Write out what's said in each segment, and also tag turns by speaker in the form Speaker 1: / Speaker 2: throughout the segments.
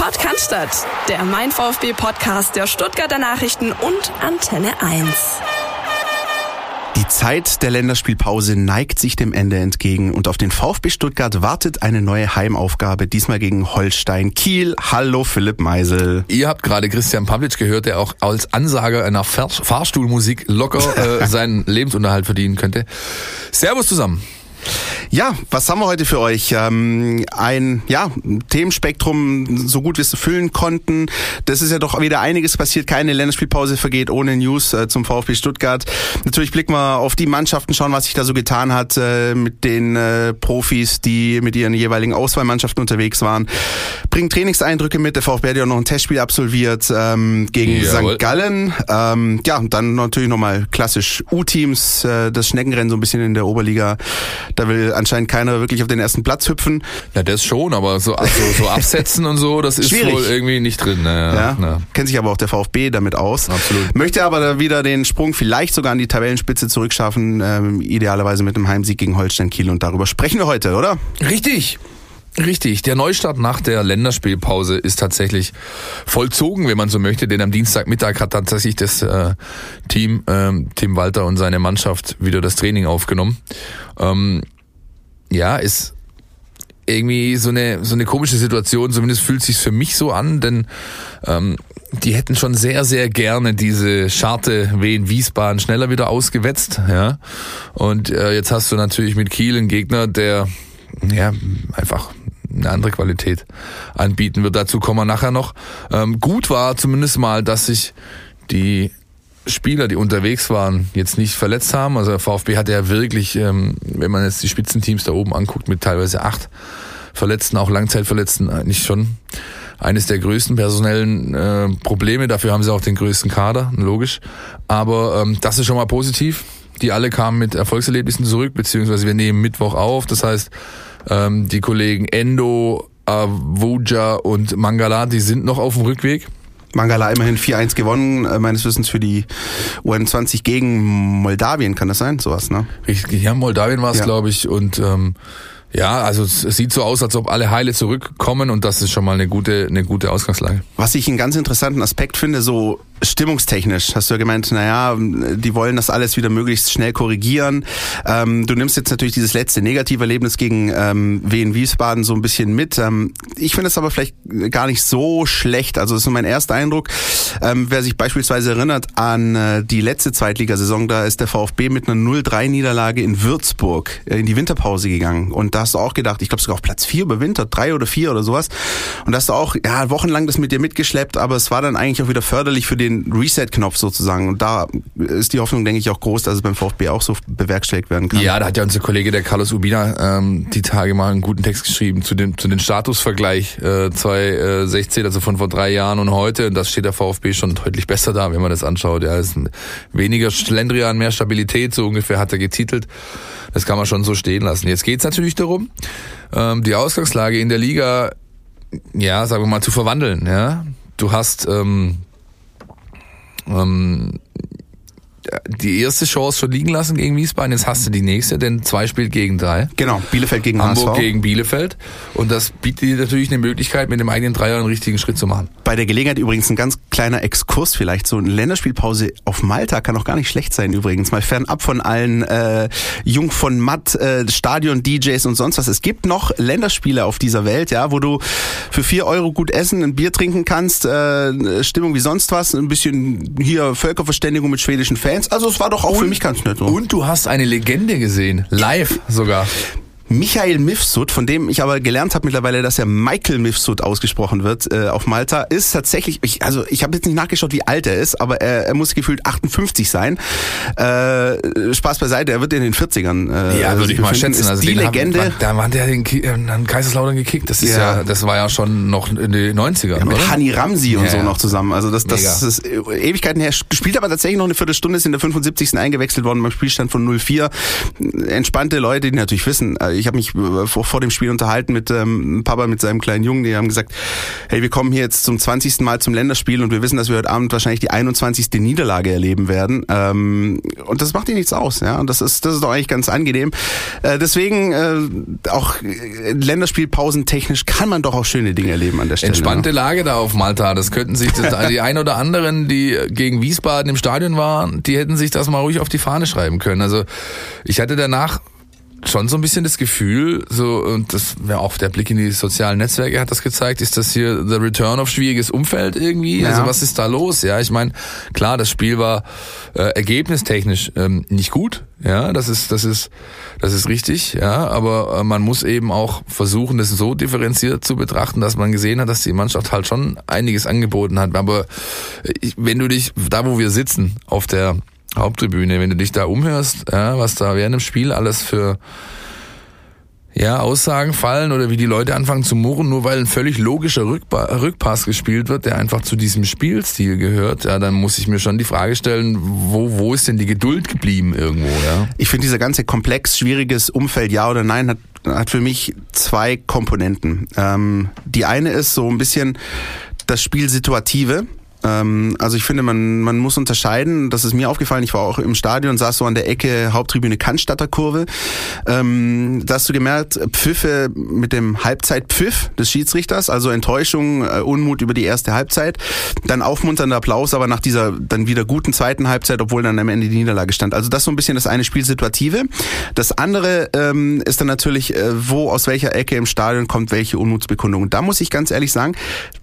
Speaker 1: Sport kann Stadt, der Mein VfB-Podcast der Stuttgarter Nachrichten und Antenne 1.
Speaker 2: Die Zeit der Länderspielpause neigt sich dem Ende entgegen und auf den VfB Stuttgart wartet eine neue Heimaufgabe, diesmal gegen Holstein Kiel. Hallo Philipp Meisel.
Speaker 3: Ihr habt gerade Christian Pavlic gehört, der auch als Ansager einer Fahrstuhlmusik locker seinen Lebensunterhalt verdienen könnte. Servus zusammen.
Speaker 2: Ja, was haben wir heute für euch? Ein Themenspektrum, so gut wir es füllen konnten. Das ist ja doch wieder einiges passiert. Keine Länderspielpause vergeht ohne News zum VfB Stuttgart. Natürlich blicken wir auf die Mannschaften, schauen, was sich da so getan hat mit den Profis, die mit ihren jeweiligen Auswahlmannschaften unterwegs waren. Bringen Trainingseindrücke mit. Der VfB hat ja noch ein Testspiel absolviert gegen St. Gallen. Und dann natürlich nochmal klassisch U-Teams, das Schneckenrennen so ein bisschen in der Oberliga. Da will anscheinend keiner wirklich auf den ersten Platz hüpfen.
Speaker 3: Ja, das schon, aber so absetzen und so, das ist schwierig. Wohl irgendwie nicht drin. Ja.
Speaker 2: Kennt sich aber auch der VfB damit aus.
Speaker 3: Absolut.
Speaker 2: Möchte aber da wieder den Sprung vielleicht sogar an die Tabellenspitze zurückschaffen, idealerweise mit einem Heimsieg gegen Holstein Kiel. Und darüber sprechen wir heute, oder?
Speaker 3: Richtig. Der Neustart nach der Länderspielpause ist tatsächlich vollzogen, wenn man so möchte, denn am Dienstagmittag hat tatsächlich das Team, Tim Walter und seine Mannschaft wieder das Training aufgenommen. Ist irgendwie so eine komische Situation, zumindest fühlt es sich für mich so an, denn die hätten schon sehr, sehr gerne diese Scharte Wien-Wiesbaden schneller wieder ausgewetzt. Ja? Und jetzt hast du natürlich mit Kiel einen Gegner, der einfach eine andere Qualität anbieten wird. Dazu kommen wir nachher noch. Gut war zumindest mal, dass sich die Spieler, die unterwegs waren, jetzt nicht verletzt haben. Also der VfB hat ja wirklich, wenn man jetzt die Spitzenteams da oben anguckt, mit teilweise 8 Verletzten, auch Langzeitverletzten, eigentlich schon eines der größten personellen Probleme. Dafür haben sie auch den größten Kader, logisch. Aber das ist schon mal positiv. Die alle kamen mit Erfolgserlebnissen zurück, beziehungsweise wir nehmen Mittwoch auf. Das heißt, die Kollegen Endo, Avuja und Mangala, die sind noch auf dem Rückweg.
Speaker 2: Mangala immerhin 4-1 gewonnen, meines Wissens für die U21 gegen Moldawien, kann das sein? Sowas, ne?
Speaker 3: Richtig, ja, Moldawien war es, glaube ich. Und also es sieht so aus, als ob alle heile zurückkommen und das ist schon mal eine gute Ausgangslage.
Speaker 2: Was ich einen ganz interessanten Aspekt finde, so stimmungstechnisch, hast du ja gemeint, die wollen das alles wieder möglichst schnell korrigieren. Du nimmst jetzt natürlich dieses letzte Negative-Erlebnis gegen Wien Wiesbaden so ein bisschen mit. Ich finde es aber vielleicht gar nicht so schlecht. Also das ist so mein erster Eindruck. Wer sich beispielsweise erinnert an die letzte Zweitligasaison, da ist der VfB mit einer 0-3-Niederlage in Würzburg in die Winterpause gegangen. Und da hast du auch gedacht, ich glaube sogar auf Platz 4 über Winter, 3 oder 4 oder sowas. Und da hast du auch wochenlang das mit dir mitgeschleppt, aber es war dann eigentlich auch wieder förderlich für den Reset-Knopf sozusagen. Und da ist die Hoffnung, denke ich, auch groß, dass es beim VfB auch so bewerkstelligt werden kann.
Speaker 3: Ja, da hat ja unser Kollege, der Carlos Urbina, die Tage mal einen guten Text geschrieben zu den Statusvergleich 2016, also von vor 3 Jahren und heute. Und das steht der VfB schon deutlich besser da, wenn man das anschaut. Ja, es ist weniger Schlendrian, mehr Stabilität, so ungefähr hat er getitelt. Das kann man schon so stehen lassen. Jetzt geht's natürlich darum, die Ausgangslage in der Liga, sagen wir mal, zu verwandeln. Ja, du hast die erste Chance schon liegen lassen gegen Wiesbaden, jetzt hast du die nächste, denn 2 spielt gegen 3.
Speaker 2: Genau, Bielefeld gegen
Speaker 3: Hamburg
Speaker 2: HSV.
Speaker 3: Gegen Bielefeld und das bietet dir natürlich eine Möglichkeit, mit dem eigenen Dreier einen richtigen Schritt zu machen.
Speaker 2: Bei der Gelegenheit übrigens ein ganz kleiner Exkurs vielleicht, so eine Länderspielpause auf Malta kann auch gar nicht schlecht sein übrigens, mal fernab von allen Jung von Matt, Stadion-DJs und sonst was. Es gibt noch Länderspiele auf dieser Welt, ja, wo du für 4 Euro gut essen, ein Bier trinken kannst, Stimmung wie sonst was, ein bisschen hier Völkerverständigung mit schwedischen Fans. Also es war doch auch für mich ganz nett. So.
Speaker 3: Und du hast eine Legende gesehen, live sogar.
Speaker 2: Michael Mifsud, von dem ich aber gelernt habe mittlerweile, dass er Michael Mifsud ausgesprochen wird auf Malta, ist tatsächlich, ich habe jetzt nicht nachgeschaut, wie alt er ist, aber er muss gefühlt 58 sein. Spaß beiseite, er wird in den 40ern.
Speaker 3: Würde ich mal schätzen.
Speaker 2: Also die Legende.
Speaker 3: Da hat er den Kaiserslautern gekickt. Das ist das war ja schon noch in den 90ern,
Speaker 2: mit
Speaker 3: oder?
Speaker 2: Hani Ramsi und so noch zusammen. Also das ist Ewigkeiten her. Spielt aber tatsächlich noch eine Viertelstunde, ist in der 75. eingewechselt worden beim Spielstand von 0-4. Entspannte Leute, die natürlich wissen, ich habe mich vor dem Spiel unterhalten mit Papa, mit seinem kleinen Jungen, die haben gesagt, hey, wir kommen hier jetzt zum 20. Mal zum Länderspiel und wir wissen, dass wir heute Abend wahrscheinlich die 21. Niederlage erleben werden. Und das macht ihnen nichts aus, ja. Und das ist doch eigentlich ganz angenehm. Deswegen auch Länderspielpausen technisch kann man doch auch schöne Dinge erleben an der Stelle.
Speaker 3: Entspannte Lage da auf Malta. Das könnten sich die ein oder anderen, die gegen Wiesbaden im Stadion waren, die hätten sich das mal ruhig auf die Fahne schreiben können. Also ich hatte danach schon so ein bisschen das Gefühl, so, und das wäre auch der Blick in die sozialen Netzwerke hat das gezeigt, ist das hier the return of schwieriges Umfeld irgendwie? Ja. Also was ist da los? Ja, ich meine, klar, das Spiel war ergebnistechnisch nicht gut, ja, das ist richtig, ja, aber man muss eben auch versuchen, das so differenziert zu betrachten, dass man gesehen hat, dass die Mannschaft halt schon einiges angeboten hat. Aber wenn du dich, da wo wir sitzen, auf der Haupttribüne, wenn du dich da umhörst, ja, was da während dem Spiel alles für Aussagen fallen oder wie die Leute anfangen zu murren, nur weil ein völlig logischer Rückpass gespielt wird, der einfach zu diesem Spielstil gehört, ja, dann muss ich mir schon die Frage stellen, wo ist denn die Geduld geblieben irgendwo, ja?
Speaker 2: Ich finde, dieser ganze komplex, schwieriges Umfeld, ja oder nein, hat für mich zwei Komponenten. Die eine ist so ein bisschen das Spielsituative. Also ich finde, man muss unterscheiden, das ist mir aufgefallen, ich war auch im Stadion, saß so an der Ecke Haupttribüne Cannstatter Kurve, da hast du gemerkt, Pfiffe mit dem Halbzeitpfiff des Schiedsrichters, also Enttäuschung, Unmut über die erste Halbzeit, dann aufmunternder Applaus, aber nach dieser dann wieder guten zweiten Halbzeit, obwohl dann am Ende die Niederlage stand. Also das ist so ein bisschen das eine Spielsituative. Das andere ist dann natürlich, aus welcher Ecke im Stadion kommt welche Unmutsbekundung. Und da muss ich ganz ehrlich sagen,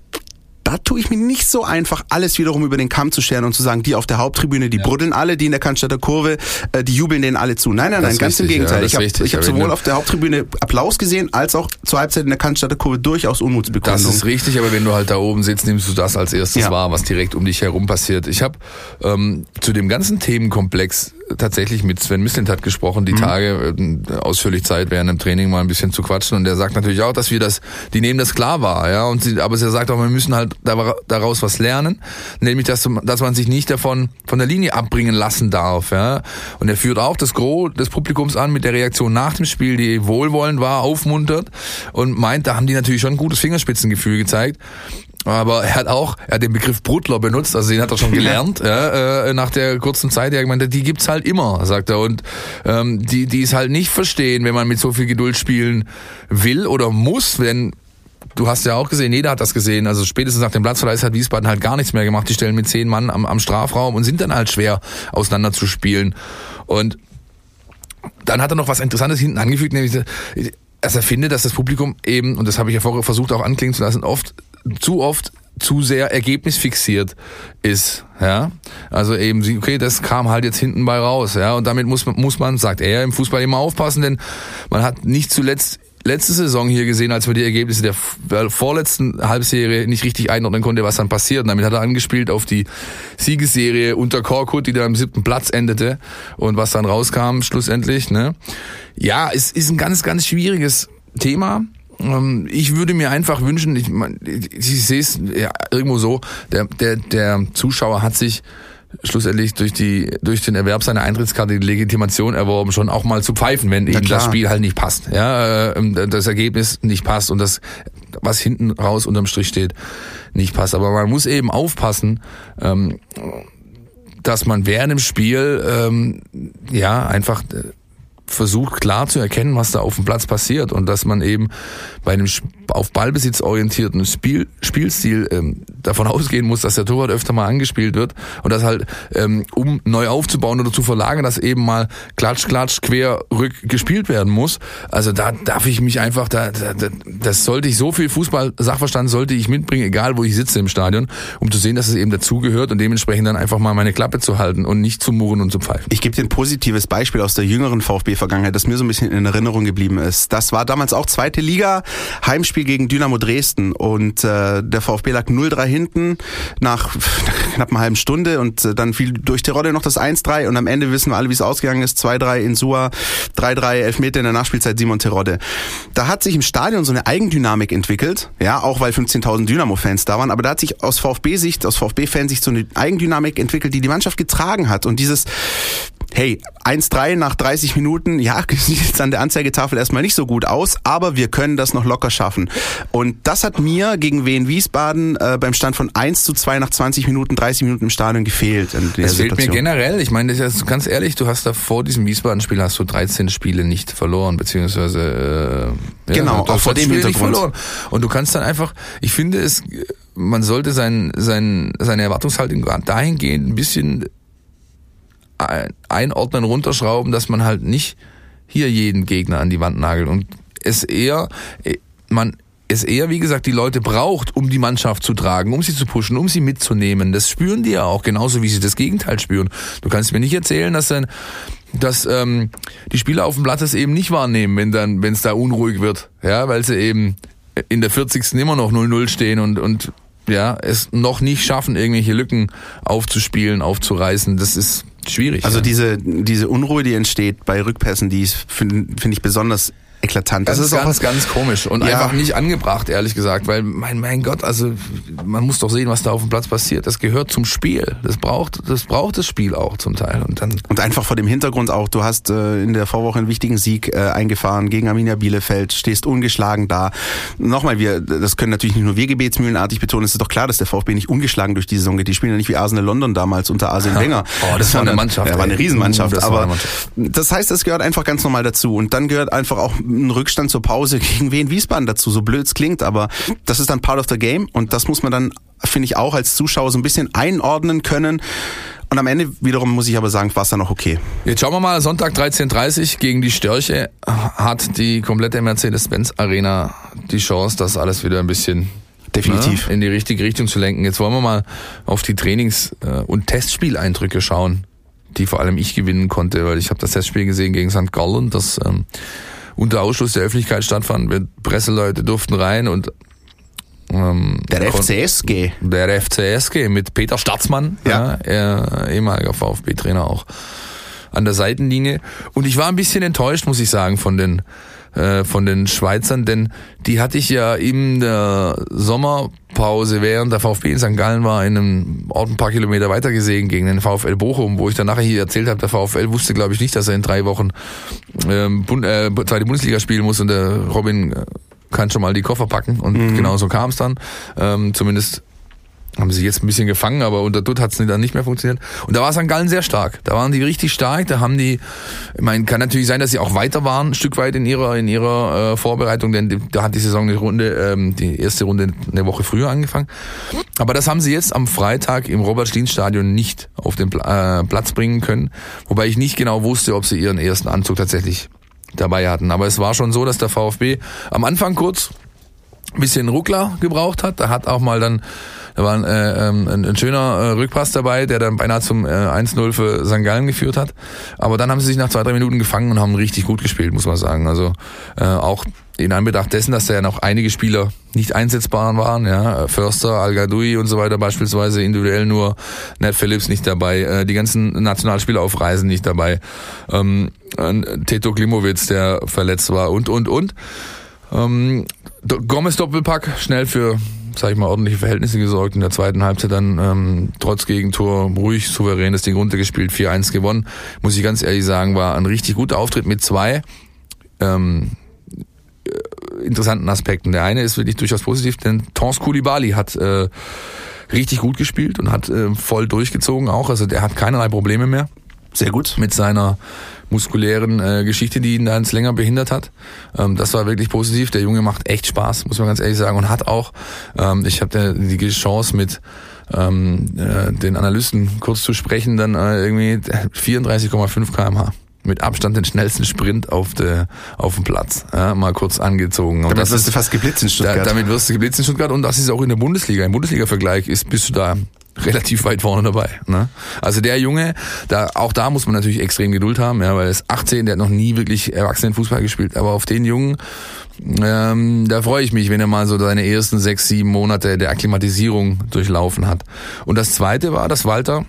Speaker 2: da tue ich mir nicht so einfach, alles wiederum über den Kamm zu scheren und zu sagen, die auf der Haupttribüne, die bruddeln alle, die in der Cannstatter Kurve, die jubeln denen alle zu. Nein, ganz im Gegenteil. Ja, ich habe sowohl auf der Haupttribüne Applaus gesehen, als auch zur Halbzeit in der Cannstatter Kurve durchaus Unmutsbekundungen.
Speaker 3: Das ist richtig, aber wenn du halt da oben sitzt, nimmst du das als erstes wahr, was direkt um dich herum passiert. Ich habe zu dem ganzen Themenkomplex tatsächlich mit Sven Mislintat gesprochen, die Tage ausführlich Zeit während dem Training mal ein bisschen zu quatschen, und der sagt natürlich auch, dass die nehmen das klar wahr, ja, aber er sagt auch, wir müssen halt daraus was lernen, nämlich dass man sich nicht von der Linie abbringen lassen darf, ja, und er führt auch das Gros des Publikums an mit der Reaktion nach dem Spiel, die wohlwollend war, aufmuntert und meint, da haben die natürlich schon ein gutes Fingerspitzengefühl gezeigt. Aber er hat den Begriff Bruttler benutzt, also den hat er schon gelernt, nach der kurzen Zeit. Er hat gemeint, die gibt's halt immer, sagt er. Und die es halt nicht verstehen, wenn man mit so viel Geduld spielen will oder muss, wenn du hast ja auch gesehen, jeder hat das gesehen, also spätestens nach dem Platzverweis hat Wiesbaden halt gar nichts mehr gemacht. Die stellen mit 10 Mann am Strafraum und sind dann halt schwer auseinanderzuspielen. Und dann hat er noch was Interessantes hinten angefügt, nämlich, also er findet, dass das Publikum eben, und das habe ich ja vorher versucht auch anklingen zu lassen, oft zu sehr ergebnisfixiert ist, ja. Also eben, okay, das kam halt jetzt hinten bei raus, ja. Und damit muss man, sagt er, im Fußball immer aufpassen, denn man hat nicht zuletzt letzte Saison hier gesehen, als wir die Ergebnisse der vorletzten Halbserie nicht richtig einordnen konnte, was dann passiert. Und damit hat er angespielt auf die Siegesserie unter Korkut, die dann am 7. Platz endete und was dann rauskam schlussendlich, ne. Ja, es ist ein ganz, ganz schwieriges Thema. Ich würde mir einfach wünschen, ich sehe es ja irgendwo so, der Zuschauer hat sich schlussendlich durch den Erwerb seiner Eintrittskarte die Legitimation erworben, schon auch mal zu pfeifen, wenn ihm das Spiel halt nicht passt, ja, das Ergebnis nicht passt und das, was hinten raus unterm Strich steht, nicht passt. Aber man muss eben aufpassen, dass man während dem Spiel einfach versucht klar zu erkennen, was da auf dem Platz passiert, und dass man eben bei einem auf Ballbesitz orientierten Spielstil davon ausgehen muss, dass der Torwart öfter mal angespielt wird und das halt, um neu aufzubauen oder zu verlagern, dass eben mal klatsch, quer, rück gespielt werden muss. Also da darf ich mich einfach, das sollte ich, so viel Fußball-Sachverstand sollte ich mitbringen, egal wo ich sitze im Stadion, um zu sehen, dass es eben dazugehört und dementsprechend dann einfach mal meine Klappe zu halten und nicht zu murren und zu pfeifen.
Speaker 2: Ich gebe dir ein positives Beispiel aus der jüngeren VfB-Vergangenheit, das mir so ein bisschen in Erinnerung geblieben ist. Das war damals auch 2. Liga, Heimspiel gegen Dynamo Dresden, und der VfB lag 0-3 hinten nach knapp einer halben Stunde, und dann fiel durch Terodde noch das 1-3 und am Ende wissen wir alle, wie es ausgegangen ist. 2-3 in Sua, 3-3 Elfmeter in der Nachspielzeit Simon Terodde. Da hat sich im Stadion so eine Eigendynamik entwickelt, ja, auch weil 15.000 Dynamo-Fans da waren, aber da hat sich aus VfB-Fansicht so eine Eigendynamik entwickelt, die Mannschaft getragen hat, und dieses hey, 1-3 nach 30 Minuten, ja, sieht jetzt an der Anzeigetafel erstmal nicht so gut aus, aber wir können das noch locker schaffen. Und das hat mir gegen Wien Wiesbaden beim Stand von 1-2 nach 20 Minuten, 30 Minuten im Stadion gefehlt.
Speaker 3: Das fehlt mir generell. Ich meine, das ist ganz ehrlich, du hast da vor diesem Wiesbaden-Spiel hast du 13 Spiele nicht verloren, beziehungsweise
Speaker 2: genau, auch vor dem Hintergrund.
Speaker 3: Und du kannst dann einfach, ich finde man sollte seine Erwartungshaltung gerade dahingehend ein bisschen einordnen, runterschrauben, dass man halt nicht hier jeden Gegner an die Wand nagelt und man wie gesagt, die Leute braucht, um die Mannschaft zu tragen, um sie zu pushen, um sie mitzunehmen. Das spüren die ja auch, genauso wie sie das Gegenteil spüren. Du kannst mir nicht erzählen, dass die Spieler auf dem Platz es eben nicht wahrnehmen, wenn es da unruhig wird, ja, weil sie eben in der 40. immer noch 0-0 stehen und ja, es noch nicht schaffen, irgendwelche Lücken aufzuspielen, aufzureißen. Das ist schwierig.
Speaker 2: Also diese Unruhe, die entsteht bei Rückpässen, die finde ich besonders eklatant.
Speaker 3: Das ist ganz komisch und einfach nicht angebracht, ehrlich gesagt, weil mein Gott, also man muss doch sehen, was da auf dem Platz passiert. Das gehört zum Spiel. Das braucht das Spiel auch zum Teil. Und
Speaker 2: einfach vor dem Hintergrund auch, du hast in der Vorwoche einen wichtigen Sieg eingefahren gegen Arminia Bielefeld, stehst ungeschlagen da. Nochmal, das können natürlich nicht nur wir gebetsmühlenartig betonen, es ist doch klar, dass der VfB nicht ungeschlagen durch die Saison geht. Die spielen ja nicht wie Arsenal London damals unter Arsene Wenger.
Speaker 3: Das war eine Mannschaft.
Speaker 2: Ja, war eine Riesenmannschaft. Das heißt, das gehört einfach ganz normal dazu. Und dann gehört einfach auch ein Rückstand zur Pause gegen Wien Wiesbaden dazu, so blöd es klingt, aber das ist dann part of the game und das muss man dann, finde ich, auch als Zuschauer so ein bisschen einordnen können. Und am Ende wiederum muss ich aber sagen, war es dann noch okay.
Speaker 3: Jetzt schauen wir mal, Sonntag 13:30 gegen die Störche hat die komplette Mercedes-Benz Arena die Chance, das alles wieder ein bisschen
Speaker 2: definitiv
Speaker 3: in die richtige Richtung zu lenken. Jetzt wollen wir mal auf die Trainings- und Testspieleindrücke schauen, die vor allem ich gewinnen konnte, weil ich habe das Testspiel gesehen gegen St. Gallen, das unter Ausschluss der Öffentlichkeit stattfand. Presseleute durften rein und
Speaker 2: der FCSG.
Speaker 3: Der FCSG mit Peter Staatsmann, ehemaliger VfB-Trainer auch an der Seitenlinie. Und ich war ein bisschen enttäuscht, muss ich sagen, von den Schweizern, denn die hatte ich ja in der Sommerpause, während der VfB in St. Gallen war, in einem Ort ein paar Kilometer weiter gesehen gegen den VfL Bochum, wo ich dann nachher hier erzählt habe, der VfL wusste, glaube ich, nicht, dass er in 3 Wochen zweite Bundesliga spielen muss und der Robin kann schon mal die Koffer packen und genau so kam es dann. Zumindest haben sie jetzt ein bisschen gefangen, aber unter Dutt hat es dann nicht mehr funktioniert. Und da war St. Gallen sehr stark. Da waren die richtig stark. Da haben die, ich meine, kann natürlich sein, dass sie auch weiter waren, ein Stück weit in ihrer Vorbereitung, denn da hat die Saison die erste Runde eine Woche früher angefangen. Aber das haben sie jetzt am Freitag im Robert-Schlien-Stadion nicht auf den Platz bringen können. Wobei ich nicht genau wusste, ob sie ihren ersten Anzug tatsächlich dabei hatten. Aber es war schon so, dass der VfB am Anfang kurz ein bisschen Ruckler gebraucht hat. Da war ein schöner Rückpass dabei, der dann beinahe zum 1-0 für St. Gallen geführt hat. Aber dann haben sie sich nach 2-3 Minuten gefangen und haben richtig gut gespielt, muss man sagen. Also auch in Anbetracht dessen, dass da ja noch einige Spieler nicht einsetzbar waren, ja, Förster, Al-Gadoui und so weiter beispielsweise, individuell nur Nat Phillips nicht dabei, die ganzen Nationalspieler auf Reisen nicht dabei, Teto Klimowitz, der verletzt war und. Gomez Doppelpack, schnell für, sag ich mal, ordentliche Verhältnisse gesorgt. In der zweiten Halbzeit dann trotz Gegentor ruhig, souverän das Ding runtergespielt, 4-1 gewonnen. Muss ich ganz ehrlich sagen, war ein richtig guter Auftritt mit 2 interessanten Aspekten. Der eine ist wirklich durchaus positiv, denn Tons Koulibaly hat richtig gut gespielt und hat voll durchgezogen auch. Also der hat keinerlei Probleme mehr.
Speaker 2: Sehr gut.
Speaker 3: Mit seiner muskulären Geschichte, die ihn da ins länger behindert hat. Das war wirklich positiv. Der Junge macht echt Spaß, muss man ganz ehrlich sagen. Und hat auch, ich habe die Chance mit den Analysten kurz zu sprechen, dann irgendwie 34,5 km/h. Mit Abstand den schnellsten Sprint auf dem Platz. Ja, mal kurz angezogen. Und
Speaker 2: damit wirst du fast geblitzt in Stuttgart.
Speaker 3: Damit wirst du geblitzt in Stuttgart und das ist auch in der Bundesliga. Im Bundesliga-Vergleich bist du da relativ weit vorne dabei. Ne? Also der Junge, auch da muss man natürlich extrem Geduld haben, ja, weil er ist 18, der hat noch nie wirklich Erwachsenenfußball gespielt. Aber auf den Jungen, da freue ich mich, wenn er mal so seine ersten 6-7 Monate der durchlaufen hat. Und das Zweite war, dass Walter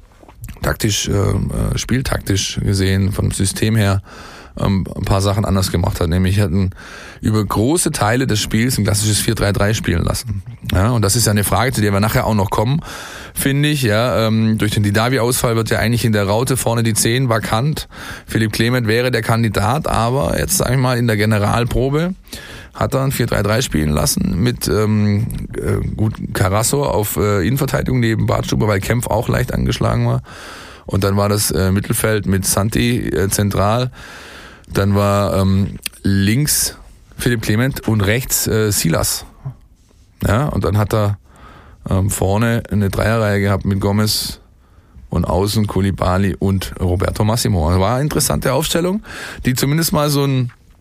Speaker 3: spieltaktisch gesehen, vom System her, ein paar Sachen anders gemacht hat. Nämlich hatten über große Teile des Spiels ein klassisches 4-3-3 spielen lassen. Ja, und das ist ja eine Frage, zu der wir nachher auch noch kommen, finde ich. Ja, durch den Didavi-Ausfall wird ja eigentlich in der Raute vorne die 10 vakant. Philipp Clement wäre der Kandidat, aber jetzt sage ich mal in der Generalprobe hat er ein 4-3-3 spielen lassen mit gut Carasso auf Innenverteidigung neben Bartstuber, weil Kempf auch leicht angeschlagen war. Und dann war das Mittelfeld mit Santi zentral. Dann war links Philipp Clement und rechts Silas. Ja, und dann hat er vorne eine Dreierreihe gehabt mit Gomez und außen Koulibaly und Roberto Massimo. Das war eine interessante Aufstellung, die zumindest mal so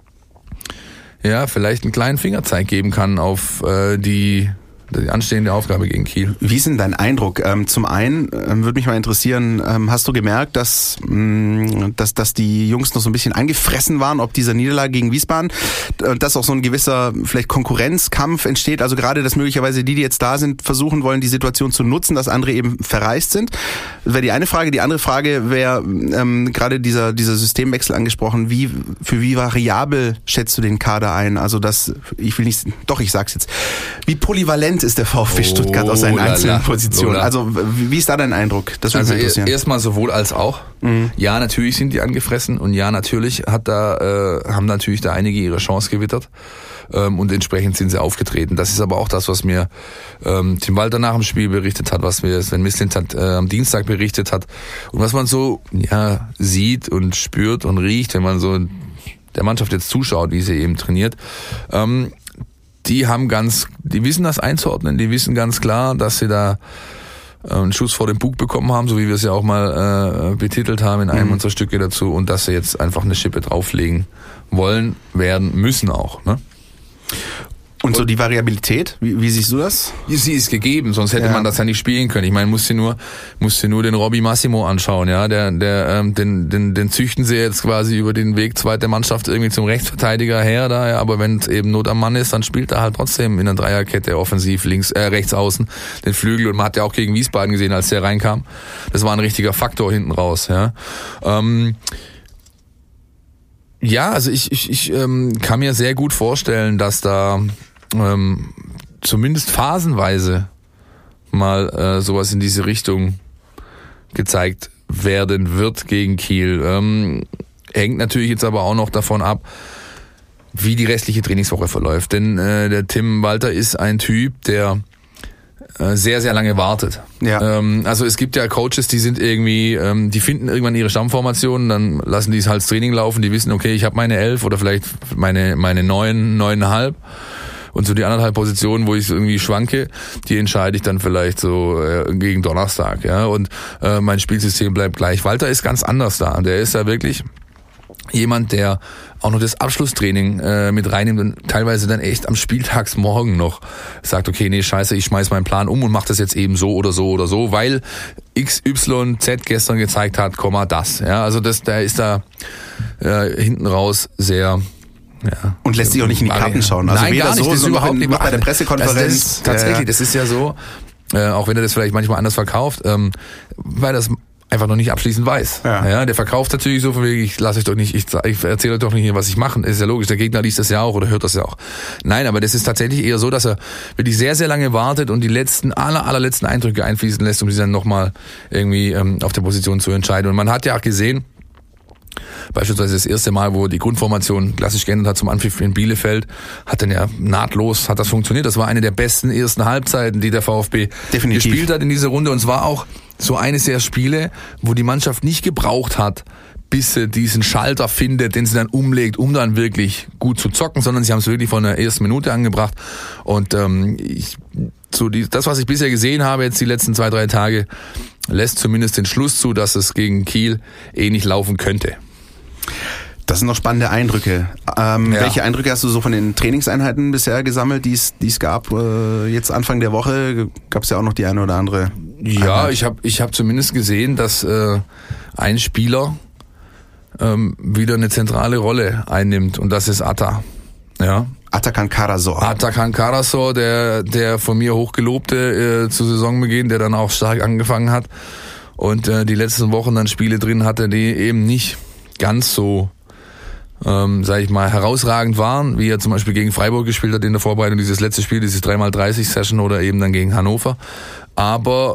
Speaker 3: vielleicht einen kleinen Fingerzeig geben kann auf die anstehende Aufgabe gegen Kiel.
Speaker 2: Wie ist denn dein Eindruck? Zum einen würde mich mal interessieren, hast du gemerkt, dass die Jungs noch so ein bisschen angefressen waren, ob dieser Niederlage gegen Wiesbaden, dass auch so ein gewisser vielleicht Konkurrenzkampf entsteht, also gerade, dass möglicherweise die jetzt da sind, versuchen wollen, die Situation zu nutzen, dass andere eben verreist sind? Das wäre die eine Frage. Die andere Frage wäre, gerade dieser Systemwechsel angesprochen, für wie variabel schätzt du den Kader ein? Also ich sag's jetzt. Wie polyvalent ist der VfB Stuttgart aus seinen einzelnen Positionen? Also wie ist da dein Eindruck? Das würde mich interessieren.
Speaker 3: Erstmal sowohl als auch. Mhm. Ja, natürlich sind die angefressen und ja, natürlich haben natürlich da einige ihre Chance gewittert und entsprechend sind sie aufgetreten. Das ist aber auch das, was mir Tim Walter nach dem Spiel berichtet hat, was mir Sven Mislintat am Dienstag berichtet hat und was man so sieht und spürt und riecht, wenn man so der Mannschaft jetzt zuschaut, wie sie eben trainiert. Die wissen das einzuordnen, die wissen ganz klar, dass sie da einen Schuss vor den Bug bekommen haben, so wie wir es ja auch mal betitelt haben in einem unserer Stücke dazu, und dass sie jetzt einfach eine Schippe drauflegen wollen, werden, müssen auch, ne?
Speaker 2: Und so die Variabilität, wie siehst du das?
Speaker 3: Sie ist gegeben, sonst hätte man das ja nicht spielen können. Ich meine, musst du nur den Robby Massimo anschauen, ja, den züchten sie jetzt quasi über den Weg zweite Mannschaft irgendwie zum Rechtsverteidiger her da, ja, aber wenn es eben Not am Mann ist, dann spielt er halt trotzdem in der Dreierkette offensiv rechts außen den Flügel, und man hat ja auch gegen Wiesbaden gesehen, als der reinkam. Das war ein richtiger Faktor hinten raus, ja. Also ich kann mir sehr gut vorstellen, dass da zumindest phasenweise mal sowas in diese Richtung gezeigt werden wird gegen Kiel. Hängt natürlich jetzt aber auch noch davon ab, wie die restliche Trainingswoche verläuft. Denn der Tim Walter ist ein Typ, der sehr, sehr lange wartet. Ja. Also es gibt ja Coaches, die sind irgendwie, die finden irgendwann ihre Stammformationen, dann lassen die es halt ins Training laufen, die wissen, okay, ich habe meine 11 oder vielleicht meine 9,5. Und so die 1,5 Positionen, wo ich irgendwie schwanke, die entscheide ich dann vielleicht so gegen Donnerstag. Ja. Und mein Spielsystem bleibt gleich. Walter ist ganz anders da. Der ist da wirklich jemand, der auch noch das Abschlusstraining mit reinnimmt und teilweise dann echt am Spieltagsmorgen noch sagt, okay, nee, scheiße, ich schmeiß meinen Plan um und mach das jetzt eben so oder so oder so, weil XYZ gestern gezeigt hat, das. Ja, also der ist da hinten raus sehr... Ja.
Speaker 2: Und lässt sich auch nicht in die Karten schauen.
Speaker 3: Also nein, gar nicht. Das ist überhaupt nicht
Speaker 2: bei der Pressekonferenz.
Speaker 3: Tatsächlich, das ist ja so, auch wenn er das vielleicht manchmal anders verkauft, weil das einfach noch nicht abschließend weiß. Ja, der verkauft natürlich so von wegen, ich erzähle euch doch nicht, was ich mache. Ist ja logisch, der Gegner liest das ja auch oder hört das ja auch. Nein, aber das ist tatsächlich eher so, dass er wirklich sehr, sehr lange wartet und die allerletzten Eindrücke einfließen lässt, um sich dann nochmal irgendwie auf der Position zu entscheiden. Und man hat ja auch gesehen, beispielsweise das erste Mal, wo die Grundformation klassisch geändert hat zum Anpfiff in Bielefeld, hat dann ja nahtlos das funktioniert. Das war eine der besten ersten Halbzeiten, die der VfB gespielt hat in dieser Runde. Und es war auch so eines der Spiele, wo die Mannschaft nicht gebraucht hat, bis sie diesen Schalter findet, den sie dann umlegt, um dann wirklich gut zu zocken, sondern sie haben es wirklich von der ersten Minute angebracht. Und das, was ich bisher gesehen habe, jetzt die letzten 2-3 Tage, lässt zumindest den Schluss zu, dass es gegen Kiel ähnlich laufen könnte.
Speaker 2: Das sind noch spannende Eindrücke. Welche Eindrücke hast du so von den Trainingseinheiten bisher gesammelt, die es gab? Jetzt Anfang der Woche gab es ja auch noch die eine oder andere Einheit.
Speaker 3: Ich hab zumindest gesehen, dass ein Spieler wieder eine zentrale Rolle einnimmt, und das ist Atta. Ja.
Speaker 2: Atakan Karasor, der von mir hochgelobte zu Saisonbeginn, der dann auch stark angefangen hat und die letzten Wochen dann Spiele drin hatte, die eben nicht ganz so
Speaker 3: sage ich mal, herausragend waren, wie er zum Beispiel gegen Freiburg gespielt hat in der Vorbereitung, dieses letzte Spiel, dieses 3x30-Session oder eben dann gegen Hannover. Aber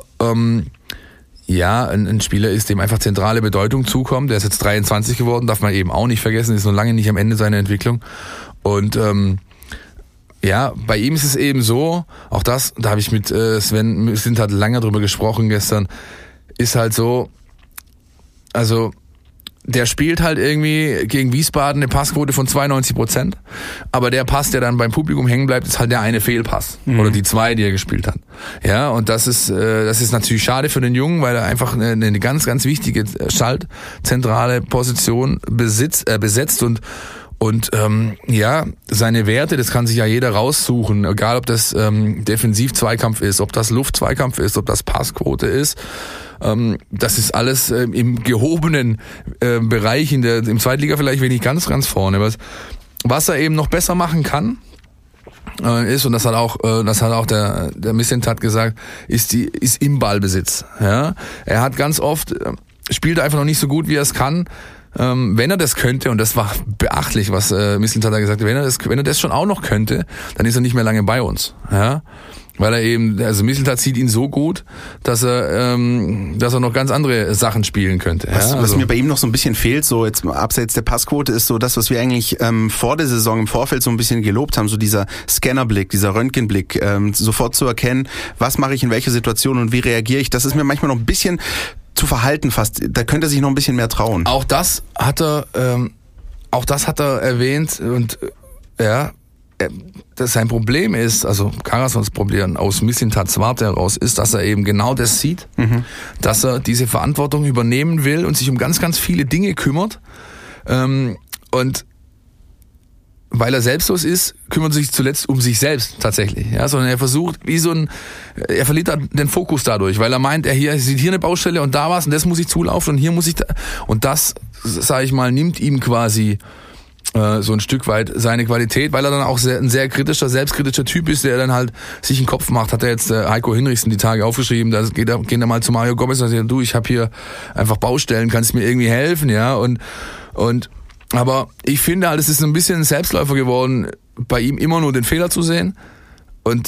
Speaker 3: ein Spieler ist, dem einfach zentrale Bedeutung zukommt. Der ist jetzt 23 geworden, darf man eben auch nicht vergessen, ist noch lange nicht am Ende seiner Entwicklung. Und bei ihm ist es eben so, auch das, da habe ich mit Sven Mislintat lange drüber gesprochen gestern, ist halt so, also der spielt halt irgendwie gegen Wiesbaden eine Passquote von 92%, aber der Pass, der dann beim Publikum hängen bleibt, ist halt der eine Fehlpass oder die 2, die er gespielt hat. Ja, und das ist natürlich schade für den Jungen, weil er einfach eine ganz, ganz wichtige schaltzentrale Position besetzt und seine Werte, das kann sich ja jeder raussuchen, egal ob das Defensiv-Zweikampf ist, ob das Luft-Zweikampf ist, ob das Passquote ist. Das ist alles im gehobenen Bereich, im Zweitliga vielleicht wenig ganz, ganz vorne. Was er eben noch besser machen kann, ist, und das hat auch der Mislintat gesagt, ist im Ballbesitz. Ja? Er hat ganz oft, spielt einfach noch nicht so gut, wie er es kann. Wenn er das könnte, und das war beachtlich, was Mislintat da gesagt hat, wenn er das schon auch noch könnte, dann ist er nicht mehr lange bei uns. Ja? Weil er eben, also Mislintat sieht ihn so gut, dass er noch ganz andere Sachen spielen könnte.
Speaker 2: Was mir bei ihm noch so ein bisschen fehlt, so jetzt abseits der Passquote, ist so das, was wir eigentlich vor der Saison im Vorfeld so ein bisschen gelobt haben, so dieser Scannerblick, dieser Röntgenblick, sofort zu erkennen, was mache ich in welcher Situation und wie reagiere ich. Das ist mir manchmal noch ein bisschen zu verhalten fast. Da könnte er sich noch ein bisschen mehr trauen.
Speaker 3: Auch das hat er erwähnt und dass sein Problem ist, also Karasons Problem aus Mislintats Warte heraus ist, dass er eben genau das sieht, dass er diese Verantwortung übernehmen will und sich um ganz, ganz viele Dinge kümmert. Und weil er selbstlos ist, kümmert er sich zuletzt um sich selbst tatsächlich. Ja, sondern er versucht, er verliert den Fokus dadurch, weil er meint, er sieht hier eine Baustelle und da was und das muss ich zulaufen und hier muss ich und das, sage ich mal, nimmt ihm quasi so ein Stück weit seine Qualität, weil er dann auch ein sehr selbstkritischer Typ ist, der dann halt sich einen Kopf macht. Hat er jetzt Heiko Hinrichsen die Tage aufgeschrieben, da geht er mal zu Mario Gomez und sagt, du, ich habe hier einfach Baustellen, kannst du mir irgendwie helfen, ja, und aber ich finde halt, es ist ein bisschen ein Selbstläufer geworden, bei ihm immer nur den Fehler zu sehen und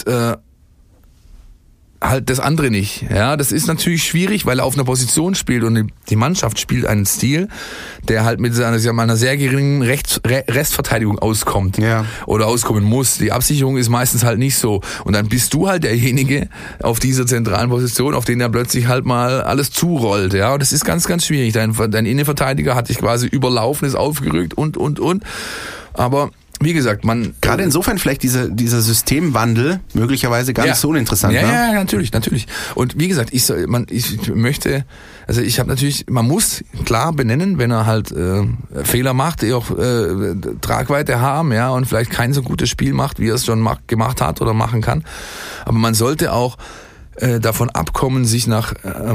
Speaker 3: halt das andere nicht. Ja, das ist natürlich schwierig, weil er auf einer Position spielt und die Mannschaft spielt einen Stil, der halt mit einer sehr geringen Restverteidigung auskommt oder auskommen muss. Die Absicherung ist meistens halt nicht so. Und dann bist du halt derjenige auf dieser zentralen Position, auf den er plötzlich halt mal alles zurollt. Ja, und das ist ganz, ganz schwierig. Dein Innenverteidiger hat dich quasi überlaufen, ist aufgerückt und. Aber wie gesagt,
Speaker 2: gerade insofern vielleicht dieser Systemwandel möglicherweise gar nicht so uninteressant.
Speaker 3: Ja, natürlich. Und wie gesagt, man muss klar benennen, wenn er halt Fehler macht, die auch Tragweite haben, ja, und vielleicht kein so gutes Spiel macht, wie er es schon gemacht hat oder machen kann. Aber man sollte auch davon abkommen, sich nach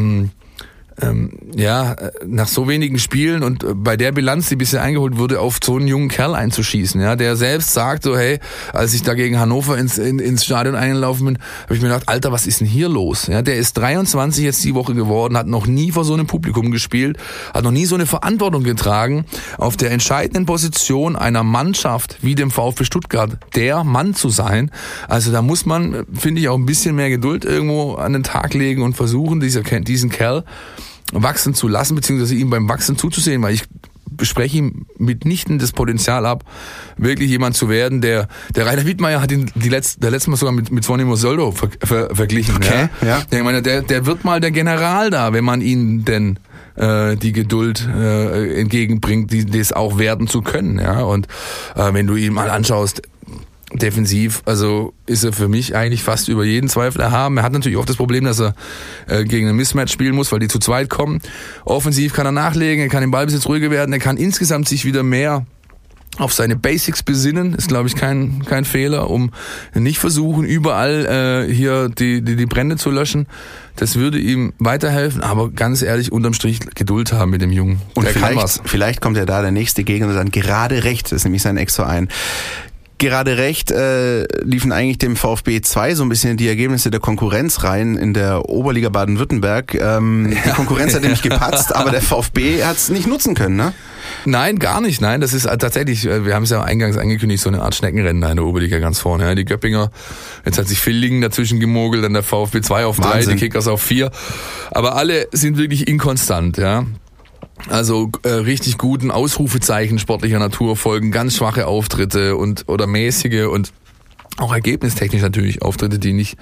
Speaker 3: so wenigen Spielen und bei der Bilanz, die bisher eingeholt wurde, auf so einen jungen Kerl einzuschießen, ja, der selbst sagt so, hey, als ich da gegen Hannover ins Stadion eingelaufen bin, habe ich mir gedacht, Alter, was ist denn hier los? Ja, der ist 23 jetzt die Woche geworden, hat noch nie vor so einem Publikum gespielt, hat noch nie so eine Verantwortung getragen, auf der entscheidenden Position einer Mannschaft wie dem VfB Stuttgart der Mann zu sein. Also da muss man, finde ich, auch ein bisschen mehr Geduld irgendwo an den Tag legen und versuchen, diesen Kerl wachsen zu lassen, beziehungsweise ihm beim Wachsen zuzusehen, weil ich bespreche ihm mitnichten das Potenzial ab, wirklich jemand zu werden, der Rainer Wiedmeier hat ihn letztes Mal sogar mit Zvonimir Soldo verglichen.
Speaker 2: Okay, ja.
Speaker 3: Ich meine, der wird mal der General da, wenn man ihn denn die Geduld entgegenbringt, das auch werden zu können. Ja, und wenn du ihn mal anschaust, defensiv, also ist er für mich eigentlich fast über jeden Zweifel erhaben. Er hat natürlich auch das Problem, dass er gegen ein Mismatch spielen muss, weil die zu zweit kommen. Offensiv kann er nachlegen, er kann im Ballbesitz ruhiger werden, er kann insgesamt sich wieder mehr auf seine Basics besinnen, ist glaube ich kein Fehler, um nicht versuchen, überall hier die Brände zu löschen. Das würde ihm weiterhelfen, aber ganz ehrlich, unterm Strich Geduld haben mit dem Jungen.
Speaker 2: Und vielleicht kommt ja da der nächste Gegner dann gerade recht, das ist nämlich sein Ex-Verein. gerade recht, liefen eigentlich dem VfB 2 so ein bisschen die Ergebnisse der Konkurrenz rein in der Oberliga Baden-Württemberg. Die Konkurrenz hat nämlich gepatzt, aber der VfB hat es nicht nutzen können, ne?
Speaker 3: Nein, gar nicht. Nein, das ist tatsächlich, wir haben es ja eingangs angekündigt, so eine Art Schneckenrennen in der Oberliga ganz vorne. Ja. Die Göppinger, jetzt hat sich Villingen dazwischen gemogelt, dann der VfB 2 auf 3, die Kickers auf 4. Aber alle sind wirklich inkonstant, ja. Also richtig guten Ausrufezeichen sportlicher Natur folgen ganz schwache Auftritte oder mäßige und auch ergebnistechnisch natürlich Auftritte, die nicht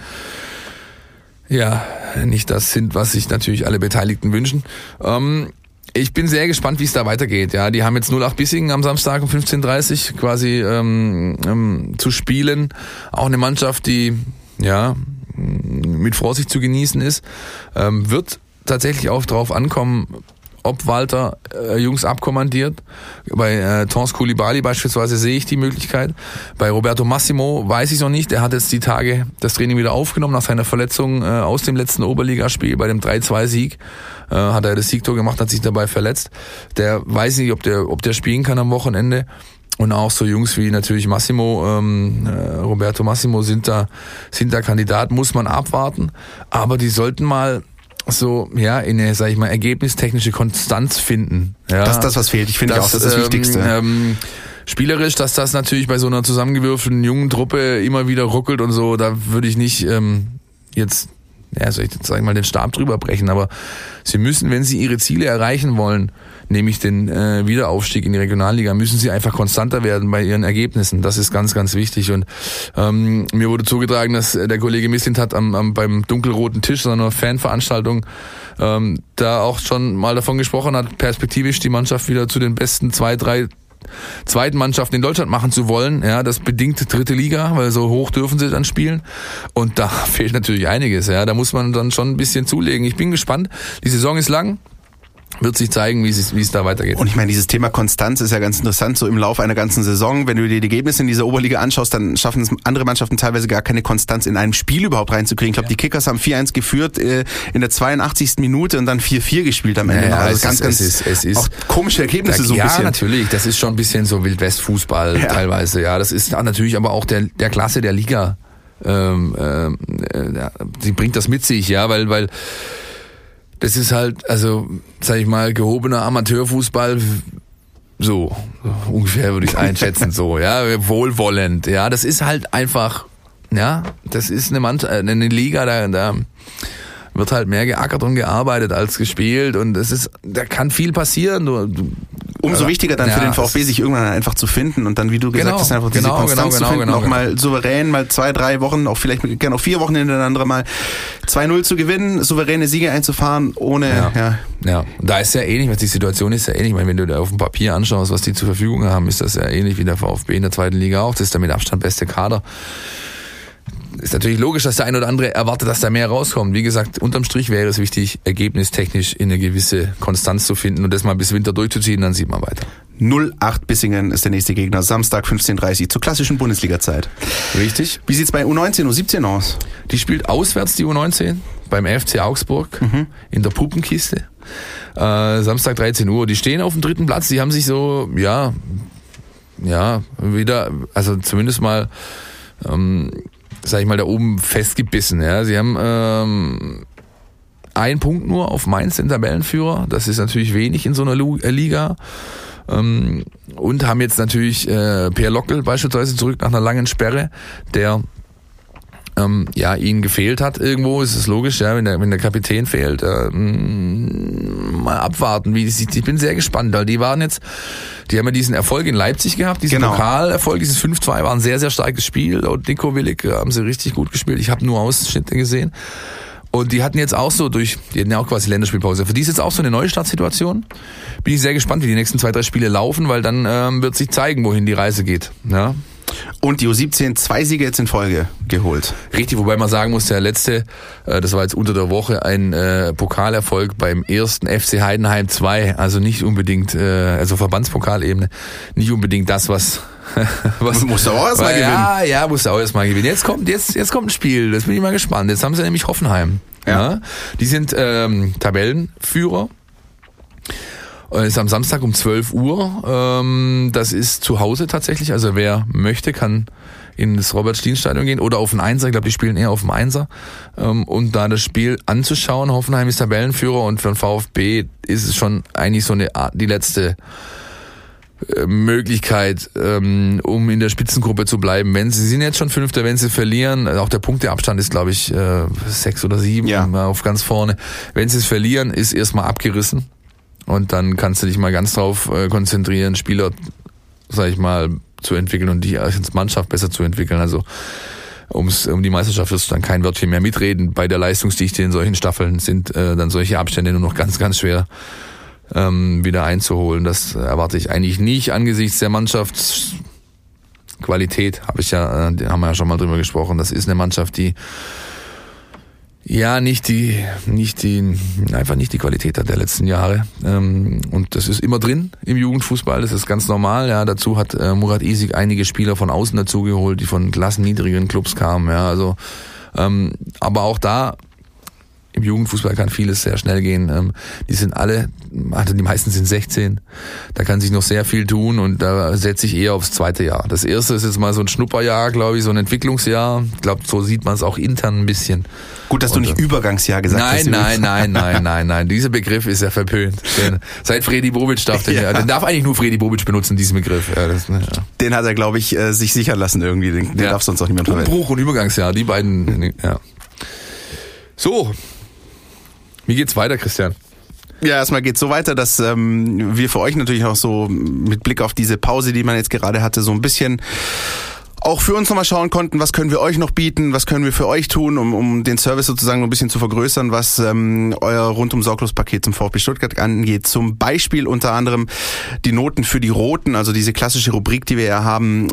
Speaker 3: das sind, was sich natürlich alle Beteiligten wünschen. Ich bin sehr gespannt, wie es da weitergeht. Ja, die haben jetzt 08 Bissingen am Samstag um 15:30 quasi zu spielen. Auch eine Mannschaft, die mit Vorsicht zu genießen ist. Wird tatsächlich auch drauf ankommen, ob Walter Jungs abkommandiert. Bei Tons Koulibaly beispielsweise sehe ich die Möglichkeit. Bei Roberto Massimo weiß ich es noch nicht. Er hat jetzt die Tage das Training wieder aufgenommen nach seiner Verletzung aus dem letzten Oberligaspiel. Bei dem 3-2-Sieg hat er das Siegtor gemacht, hat sich dabei verletzt. Der weiß nicht, ob der spielen kann am Wochenende. Und auch so Jungs wie natürlich Massimo, Roberto Massimo sind da Kandidat, muss man abwarten. Aber die sollten mal so, in eine, sag ich mal, ergebnistechnische Konstanz finden. Ja.
Speaker 2: Das ist das, was fehlt. Ich finde auch, das ist das Wichtigste.
Speaker 3: Spielerisch, dass das natürlich bei so einer zusammengewürfelten jungen Truppe immer wieder ruckelt und so, da würde ich nicht den Stab drüber brechen, aber sie müssen, wenn sie ihre Ziele erreichen wollen, nämlich den Wiederaufstieg in die Regionalliga, müssen sie einfach konstanter werden bei ihren Ergebnissen. Das ist ganz, ganz wichtig. Und mir wurde zugetragen, dass der Kollege Mislint hat beim dunkelroten Tisch, so einer Fanveranstaltung, da auch schon mal davon gesprochen hat, perspektivisch die Mannschaft wieder zu den besten 2-3 zweiten Mannschaften in Deutschland machen zu wollen. Ja, das bedingt dritte Liga, weil so hoch dürfen sie dann spielen. Und da fehlt natürlich einiges. Ja, da muss man dann schon ein bisschen zulegen. Ich bin gespannt. Die Saison ist lang. Wird sich zeigen, wie es da weitergeht.
Speaker 2: Und ich meine, dieses Thema Konstanz ist ja ganz interessant, so im Laufe einer ganzen Saison. Wenn du dir die Ergebnisse in dieser Oberliga anschaust, dann schaffen es andere Mannschaften teilweise gar keine Konstanz in einem Spiel überhaupt reinzukriegen. Ich glaube, die Kickers haben 4-1 geführt in der 82. Minute und dann 4-4 gespielt am Ende.
Speaker 3: Also es ist
Speaker 2: auch komische Ergebnisse so ein bisschen.
Speaker 3: Ja, natürlich. Das ist schon ein bisschen so Wildwest-Fußball teilweise. Ja, das ist natürlich aber auch der Klasse der Liga. Sie bringt das mit sich, ja, weil das ist halt, also, sag ich mal, gehobener Amateurfußball, so ungefähr würde ich es einschätzen, so, ja, wohlwollend, ja, das ist halt einfach, ja, das ist eine Liga, da wird halt mehr geackert und gearbeitet als gespielt und da kann viel passieren.
Speaker 2: Umso wichtiger dann für den VfB, sich irgendwann einfach zu finden und dann, wie du gesagt hast, einfach diese Konstanz zu finden, auch mal souverän, mal 2-3 Wochen, auch vielleicht gerne auch 4 Wochen hintereinander mal 2-0 zu gewinnen, souveräne Siege einzufahren, ohne,
Speaker 3: Ja, da ist ja ähnlich, die Situation ist ja ähnlich, ich meine, wenn du da auf dem Papier anschaust, was die zur Verfügung haben, ist das ja ähnlich wie der VfB in der zweiten Liga auch, das ist der mit Abstand beste Kader. Ist natürlich logisch, dass der ein oder andere erwartet, dass da mehr rauskommt. Wie gesagt, unterm Strich wäre es wichtig, ergebnistechnisch in eine gewisse Konstanz zu finden und das mal bis Winter durchzuziehen, dann sieht man weiter.
Speaker 2: 08 Bissingen ist der nächste Gegner, Samstag 15:30 zur klassischen Bundesliga-Zeit.
Speaker 3: Richtig.
Speaker 2: Wie sieht's bei U19, U17 aus?
Speaker 3: Die spielt auswärts, die U19, beim FC Augsburg in der Puppenkiste. Samstag 13 Uhr. Die stehen auf dem 3. Platz, die haben sich so, wieder, also zumindest mal, sag ich mal, da oben festgebissen. Ja. Sie haben 1 Punkt nur auf Mainz, den Tabellenführer. Das ist natürlich wenig in so einer Liga. Und haben jetzt natürlich Per Lockel beispielsweise zurück nach einer langen Sperre, der ihnen gefehlt hat irgendwo, ist es logisch, ja, wenn der Kapitän fehlt. Mal abwarten, ich bin sehr gespannt, weil die haben ja diesen Erfolg in Leipzig gehabt, diesen Pokalerfolg, dieses 5-2 war ein sehr, sehr starkes Spiel und Nico Willig haben sie richtig gut gespielt. Ich habe nur Ausschnitte gesehen. Und die hatten jetzt auch die hatten ja auch quasi Länderspielpause. Für die ist jetzt auch so eine Neustartsituation. Bin ich sehr gespannt, wie die nächsten 2-3 Spiele laufen, weil dann wird sich zeigen, wohin die Reise geht. Ja.
Speaker 2: Und die U17 2 Siege jetzt in Folge geholt.
Speaker 3: Richtig, wobei man sagen muss, der letzte, das war jetzt unter der Woche ein Pokalerfolg beim ersten FC Heidenheim 2, also nicht unbedingt, also Verbandspokalebene, nicht unbedingt das, was
Speaker 2: musst du auch erstmal gewinnen.
Speaker 3: Ja, musst du auch erstmal gewinnen. Jetzt kommt ein Spiel, das bin ich mal gespannt. Jetzt haben sie nämlich Hoffenheim. Ja. Die sind Tabellenführer. Ist am Samstag um 12 Uhr. Das ist zu Hause tatsächlich. Also wer möchte, kann ins Robert-Stien-Stadion gehen oder auf den Einser. Ich glaube, die spielen eher auf dem Einser. Und da das Spiel anzuschauen. Hoffenheim ist Tabellenführer und für den VfB ist es schon eigentlich so die letzte Möglichkeit, um in der Spitzengruppe zu bleiben. Sie sind jetzt schon Fünfter, wenn sie verlieren, auch der Punkteabstand ist, glaube ich, 6 oder 7 auf ganz vorne. Wenn sie es verlieren, ist erstmal abgerissen und dann kannst du dich mal ganz drauf konzentrieren, Spieler, sag ich mal, zu entwickeln und die als Mannschaft besser zu entwickeln. Also um die Meisterschaft wirst du dann kein Wörtchen mehr mitreden. Bei der Leistungsdichte in solchen Staffeln sind dann solche Abstände nur noch ganz, ganz schwer wieder einzuholen. Das erwarte ich eigentlich nicht angesichts der Mannschaftsqualität. Haben wir ja schon mal drüber gesprochen. Das ist eine Mannschaft, die einfach nicht die Qualität hat der letzten Jahre. Und das ist immer drin im Jugendfußball. Das ist ganz normal. Ja, dazu hat Murat Isik einige Spieler von außen dazugeholt, die von klassenniedrigen Clubs kamen. Ja, also, aber auch da im Jugendfußball kann vieles sehr schnell gehen. Die sind die meisten sind 16. Da kann sich noch sehr viel tun und da setze ich eher aufs zweite Jahr. Das erste ist jetzt mal so ein Schnupperjahr, glaube ich, so ein Entwicklungsjahr. Ich glaube, so sieht man es auch intern ein bisschen.
Speaker 2: Gut, dass du nicht Übergangsjahr gesagt hast.
Speaker 3: Nein. Dieser Begriff ist ja verpönt. Seit Fredi Bobic den darf eigentlich nur Fredi Bobic benutzen, diesen Begriff. Ja,
Speaker 2: Den hat er, glaube ich, sich sichern lassen irgendwie. Den darf sonst auch niemand verwenden.
Speaker 3: Umbruch und Übergangsjahr, die beiden, ja. So. Wie geht's weiter, Christian?
Speaker 2: Ja, erstmal geht's so weiter, dass wir für euch natürlich auch so mit Blick auf diese Pause, die man jetzt gerade hatte, so ein bisschen auch für uns nochmal schauen konnten, was können wir euch noch bieten, was können wir für euch tun, um den Service sozusagen ein bisschen zu vergrößern, was euer Rundum-Sorglos-Paket zum VfB Stuttgart angeht. Zum Beispiel unter anderem die Noten für die Roten, also diese klassische Rubrik, die wir ja haben,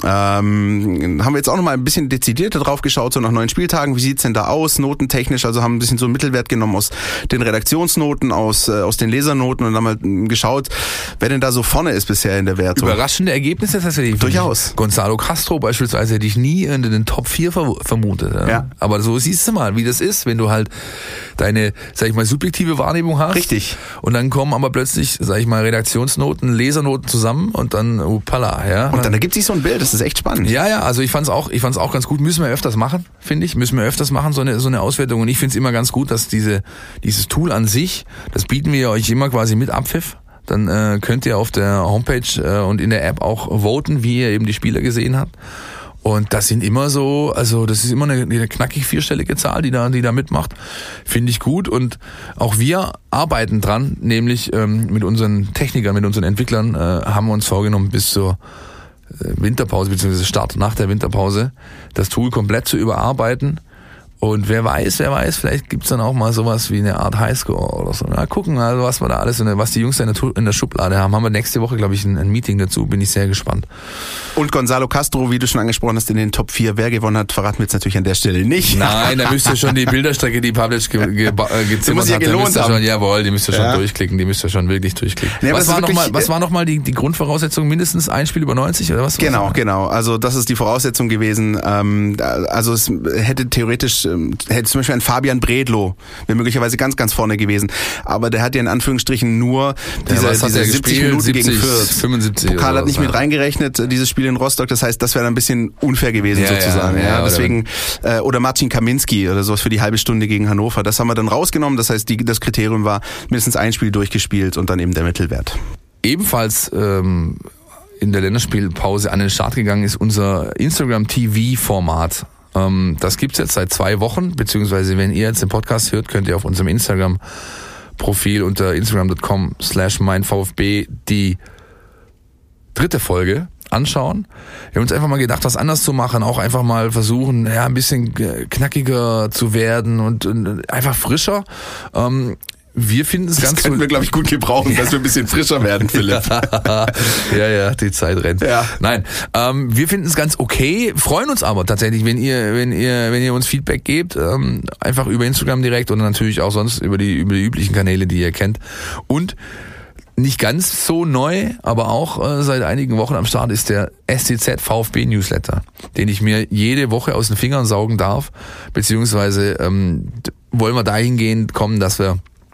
Speaker 2: haben wir jetzt auch nochmal ein bisschen dezidierter drauf geschaut, so nach 9 Spieltagen. Wie sieht's denn da aus, notentechnisch? Also haben ein bisschen so einen Mittelwert genommen aus den Redaktionsnoten, aus den Lesernoten und haben mal geschaut, wer denn da so vorne ist bisher in der Wertung.
Speaker 3: Überraschende Ergebnisse tatsächlich.
Speaker 2: Durchaus.
Speaker 3: Gonzalo Castro beispielsweise hätte ich nie in den Top 4 vermutet. Ja. Aber so siehst du mal, wie das ist, wenn du halt deine, sag ich mal, subjektive Wahrnehmung hast.
Speaker 2: Richtig.
Speaker 3: Und dann kommen aber plötzlich, sag ich mal, Redaktionsnoten, Lesernoten zusammen und dann upala, ja.
Speaker 2: Und dann ergibt sich so ein Bild, das ist echt spannend.
Speaker 3: Ja, also ich fand's auch ganz gut. Müssen wir öfters machen, finde ich. Müssen wir öfters machen, so eine Auswertung. Und ich find's immer ganz gut, dass dieses Tool an sich, das bieten wir euch immer quasi mit Abpfiff. Dann könnt ihr auf der Homepage und in der App auch voten, wie ihr eben die Spieler gesehen habt. Und das sind immer so, also das ist immer eine knackig 4-stellige Zahl, die da mitmacht. Finde ich gut. Und auch wir arbeiten dran, nämlich mit unseren Technikern, mit unseren Entwicklern haben wir uns vorgenommen, bis zur Winterpause bzw. Start nach der Winterpause das Tool komplett zu überarbeiten. Und wer weiß, vielleicht gibt's dann auch mal sowas wie eine Art Highscore oder so. Na, gucken, also was wir da alles, was die Jungs da in der Schublade haben. Haben wir nächste Woche, glaube ich, ein Meeting dazu. Bin ich sehr gespannt.
Speaker 2: Und Gonzalo Castro, wie du schon angesprochen hast, in den Top 4. Wer gewonnen hat, verraten wir jetzt natürlich an der Stelle nicht.
Speaker 3: Nein, da müsst ihr schon die Bilderstrecke, die Pavlic gezimmert hat, die müsst ihr schon durchklicken. Die müsst ihr schon wirklich durchklicken. Nee, was war nochmal die Grundvoraussetzung? Mindestens ein Spiel über 90 oder was?
Speaker 2: Genau. Also das ist die Voraussetzung gewesen. Also es hätte theoretisch hätte zum Beispiel ein Fabian Bredlow, wäre möglicherweise ganz, ganz vorne gewesen. Aber der hat ja in Anführungsstrichen nur diese 70 Minuten gegen Fürth.
Speaker 3: 75
Speaker 2: Pokal hat nicht mit reingerechnet, dieses Spiel in Rostock. Das heißt, das wäre ein bisschen unfair gewesen sozusagen. Ja, deswegen, oder Marcin Kaminski oder sowas für die halbe Stunde gegen Hannover. Das haben wir dann rausgenommen. Das heißt, das Kriterium war mindestens ein Spiel durchgespielt und dann eben der Mittelwert.
Speaker 3: Ebenfalls in der Länderspielpause an den Start gegangen ist unser Instagram-TV-Format. Das gibt's jetzt seit 2 Wochen, beziehungsweise wenn ihr jetzt den Podcast hört, könnt ihr auf unserem Instagram-Profil unter instagram.com/meinVfB die 3. Folge anschauen. Wir haben uns einfach mal gedacht, was anders zu machen, auch einfach mal versuchen, ein bisschen knackiger zu werden und einfach frischer. Wir finden es ganz
Speaker 2: gut. Das können wir, glaube ich, gut gebrauchen, dass wir ein bisschen frischer werden, Philipp.
Speaker 3: Ja, die Zeit rennt.
Speaker 2: Ja.
Speaker 3: Nein, wir finden es ganz okay, freuen uns aber tatsächlich, wenn ihr uns Feedback gebt, einfach über Instagram direkt oder natürlich auch sonst über die üblichen Kanäle, die ihr kennt. Und nicht ganz so neu, aber auch seit einigen Wochen am Start ist der STZ VfB Newsletter, den ich mir jede Woche aus den Fingern saugen darf, beziehungsweise wollen wir dahingehend kommen, dass wir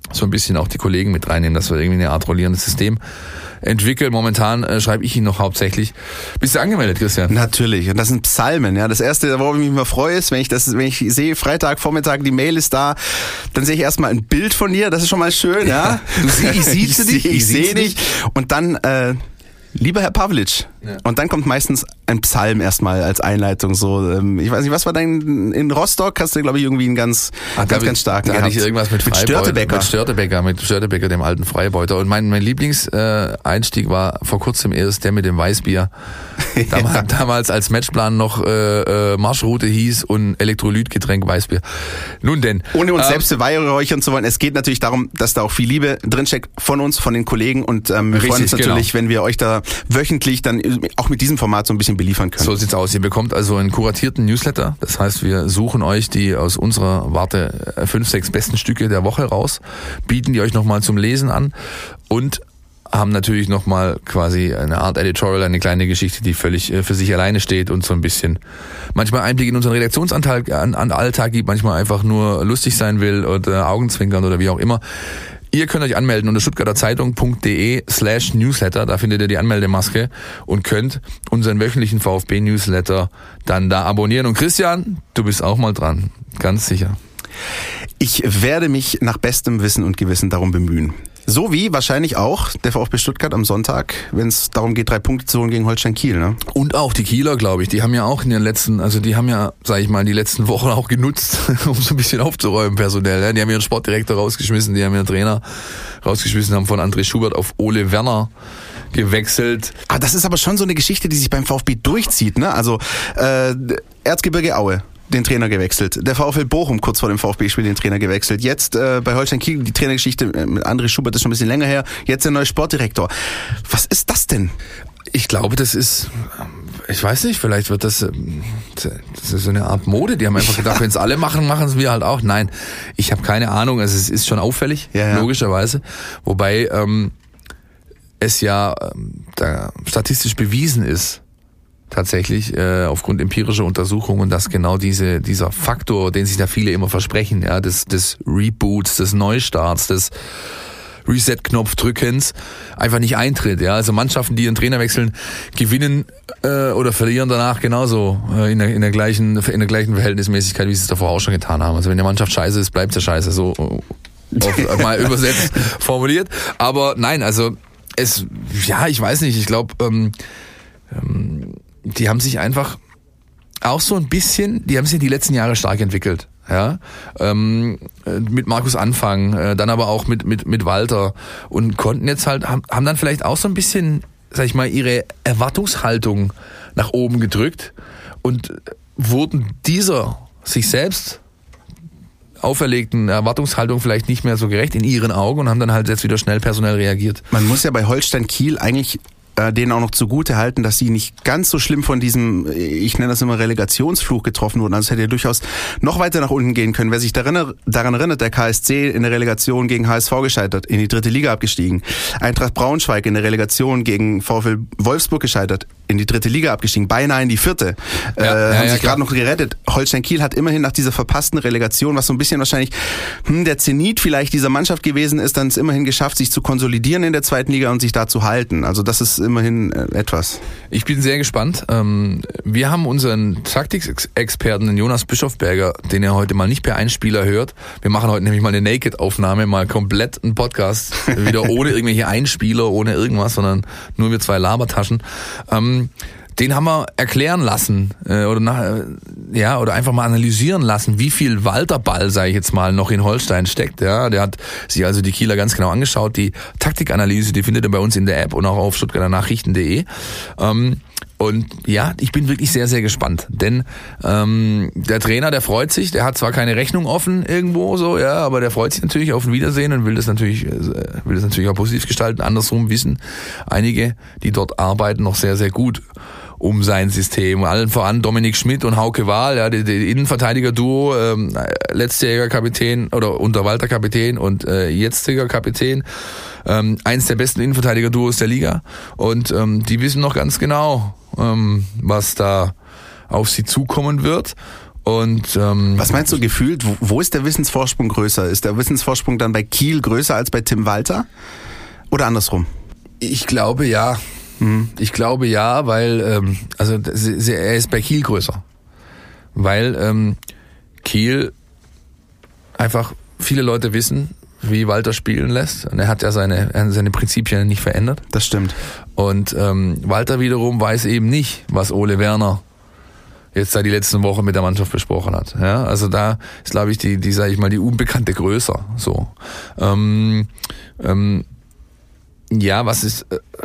Speaker 3: so ein bisschen auch die Kollegen mit reinnehmen, dass wir irgendwie eine Art rollierendes System entwickeln. Momentan schreibe ich ihn noch hauptsächlich. Bist du angemeldet, Christian?
Speaker 2: Natürlich. Und das sind Psalmen. Ja, das erste, worauf ich mich mal freue, ist, wenn ich sehe, Freitagvormittag, die Mail ist da, dann sehe ich erstmal ein Bild von dir. Das ist schon mal schön, ja. Ich sehe dich. Und dann, lieber Herr Pavlic. Ja. Und dann kommt meistens ein Psalm erstmal als Einleitung. So, ich weiß nicht, was war dein in Rostock? Hast du, glaube ich, irgendwie einen ganz starken.
Speaker 3: Da hatte ich irgendwas mit Störtebeker, dem alten Freibeuter. Und mein Lieblingseinstieg war vor kurzem erst der mit dem Weißbier. Damals als Matchplan noch Marschroute hieß und Elektrolytgetränk Weißbier. Nun denn.
Speaker 2: Ohne uns selbst beweihräuchern zu wollen. Es geht natürlich darum, dass da auch viel Liebe drinsteckt von uns, von den Kollegen. Und wir freuen uns natürlich, wenn wir euch da wöchentlich dann auch mit diesem Format so ein bisschen beliefern können.
Speaker 3: So sieht's aus. Ihr bekommt also einen kuratierten Newsletter. Das heißt, wir suchen euch die aus unserer Warte 5, 6 besten Stücke der Woche raus, bieten die euch nochmal zum Lesen an und haben natürlich nochmal quasi eine Art Editorial, eine kleine Geschichte, die völlig für sich alleine steht und so ein bisschen manchmal Einblick in unseren Redaktionsalltag gibt, manchmal einfach nur lustig sein will oder Augenzwinkern oder wie auch immer. Ihr könnt euch anmelden unter stuttgarterzeitung.de/Newsletter. Da findet ihr die Anmeldemaske und könnt unseren wöchentlichen VfB-Newsletter dann da abonnieren. Und Christian, du bist auch mal dran. Ganz sicher.
Speaker 2: Ich werde mich nach bestem Wissen und Gewissen darum bemühen. So wie wahrscheinlich auch der VfB Stuttgart am Sonntag, wenn es darum geht, 3 Punkte zu holen gegen Holstein Kiel. Ne?
Speaker 3: Und auch die Kieler, glaube ich, die haben ja auch die letzten Wochen auch genutzt, um so ein bisschen aufzuräumen personell. Die haben ihren Sportdirektor rausgeschmissen, die haben ihren Trainer rausgeschmissen, haben von André Schubert auf Ole Werner gewechselt.
Speaker 2: Das ist aber schon so eine Geschichte, die sich beim VfB durchzieht. Ne? Also Erzgebirge Aue. Den Trainer gewechselt. Der VfL Bochum kurz vor dem VfB-Spiel den Trainer gewechselt. Jetzt bei Holstein Kiel die Trainergeschichte mit André Schubert ist schon ein bisschen länger her. Jetzt der neue Sportdirektor. Was ist das denn?
Speaker 3: Ich glaube, das ist, ich weiß nicht, vielleicht wird das ist so eine Art Mode. Die haben einfach gedacht, wenn es alle machen, machen es wir halt auch. Nein, ich habe keine Ahnung. Also es ist schon auffällig, logischerweise. Wobei es ja da statistisch bewiesen ist, tatsächlich aufgrund empirischer Untersuchungen, dass genau dieser Faktor, den sich da viele immer versprechen, ja, des Reboots, des Neustarts, des Reset-Knopf-Drückens einfach nicht eintritt. Ja, also Mannschaften, die ihren Trainer wechseln, gewinnen oder verlieren danach genauso in der gleichen Verhältnismäßigkeit, wie sie es davor auch schon getan haben. Also wenn die Mannschaft scheiße ist, bleibt sie scheiße, so mal übersetzt formuliert. Aber nein, also ich weiß nicht, ich glaube, die haben sich einfach auch so ein bisschen, die haben sich die letzten Jahre stark entwickelt, ja, mit Markus Anfang, dann aber auch mit Walter und konnten jetzt halt, haben dann vielleicht auch so ein bisschen, sag ich mal, ihre Erwartungshaltung nach oben gedrückt und wurden dieser sich selbst auferlegten Erwartungshaltung vielleicht nicht mehr so gerecht in ihren Augen und haben dann halt jetzt wieder schnell personell reagiert.
Speaker 2: Man muss ja bei Holstein Kiel eigentlich denen auch noch zugute halten, dass sie nicht ganz so schlimm von diesem, ich nenne das immer Relegationsfluch getroffen wurden. Also es hätte ja durchaus noch weiter nach unten gehen können. Wer sich daran erinnert, der KSC in der Relegation gegen HSV gescheitert, in die 3. Liga abgestiegen. Eintracht Braunschweig in der Relegation gegen VfL Wolfsburg gescheitert, in die 3. Liga abgestiegen, beinahe in die 4. Haben sich gerade noch gerettet. Holstein Kiel hat immerhin nach dieser verpassten Relegation, was so ein bisschen wahrscheinlich der Zenit vielleicht dieser Mannschaft gewesen ist, dann es immerhin geschafft, sich zu konsolidieren in der 2. Liga und sich da zu halten. Also das ist immerhin etwas.
Speaker 3: Ich bin sehr gespannt. Wir haben unseren Taktikexperten, den Jonas Bischofberger, den ihr heute mal nicht per Einspieler hört. Wir machen heute nämlich mal eine Naked-Aufnahme, mal komplett einen Podcast, wieder ohne irgendwelche Einspieler, ohne irgendwas, sondern nur mit 2 Labertaschen. Den haben wir erklären lassen oder einfach mal analysieren lassen, wie viel Walterball, sage ich jetzt mal, noch in Holstein steckt. Ja, der hat sich also die Kieler ganz genau angeschaut. Die Taktikanalyse, die findet ihr bei uns in der App und auch auf stuttgarternachrichten.de. Und ja, ich bin wirklich sehr, sehr gespannt, denn der Trainer, der freut sich, der hat zwar keine Rechnung offen irgendwo so, ja, aber der freut sich natürlich auf ein Wiedersehen und will das natürlich auch positiv gestalten. Andersrum wissen einige, die dort arbeiten, noch sehr, sehr gut um sein System. Allen voran Dominik Schmidt und Hauke Wahl, ja, die Innenverteidiger-Duo, letztjähriger Kapitän oder unter Walter Kapitän und jetziger Kapitän. Eins der besten Innenverteidiger-Duos der Liga. Und die wissen noch ganz genau, was da auf sie zukommen wird. Und
Speaker 2: was meinst du gefühlt? Wo ist der Wissensvorsprung größer? Ist der Wissensvorsprung dann bei Kiel größer als bei Tim Walter? Oder andersrum?
Speaker 3: Ich glaube ja. Ich glaube ja, weil er ist bei Kiel größer. Weil Kiel einfach viele Leute wissen, wie Walter spielen lässt. Und er hat ja seine Prinzipien nicht verändert.
Speaker 2: Das stimmt.
Speaker 3: Und Walter wiederum weiß eben nicht, was Ole Werner jetzt da die letzten Wochen mit der Mannschaft besprochen hat. Ja, also da ist, glaube ich, die sage ich mal, die Unbekannte größer. So. Ja, was ist...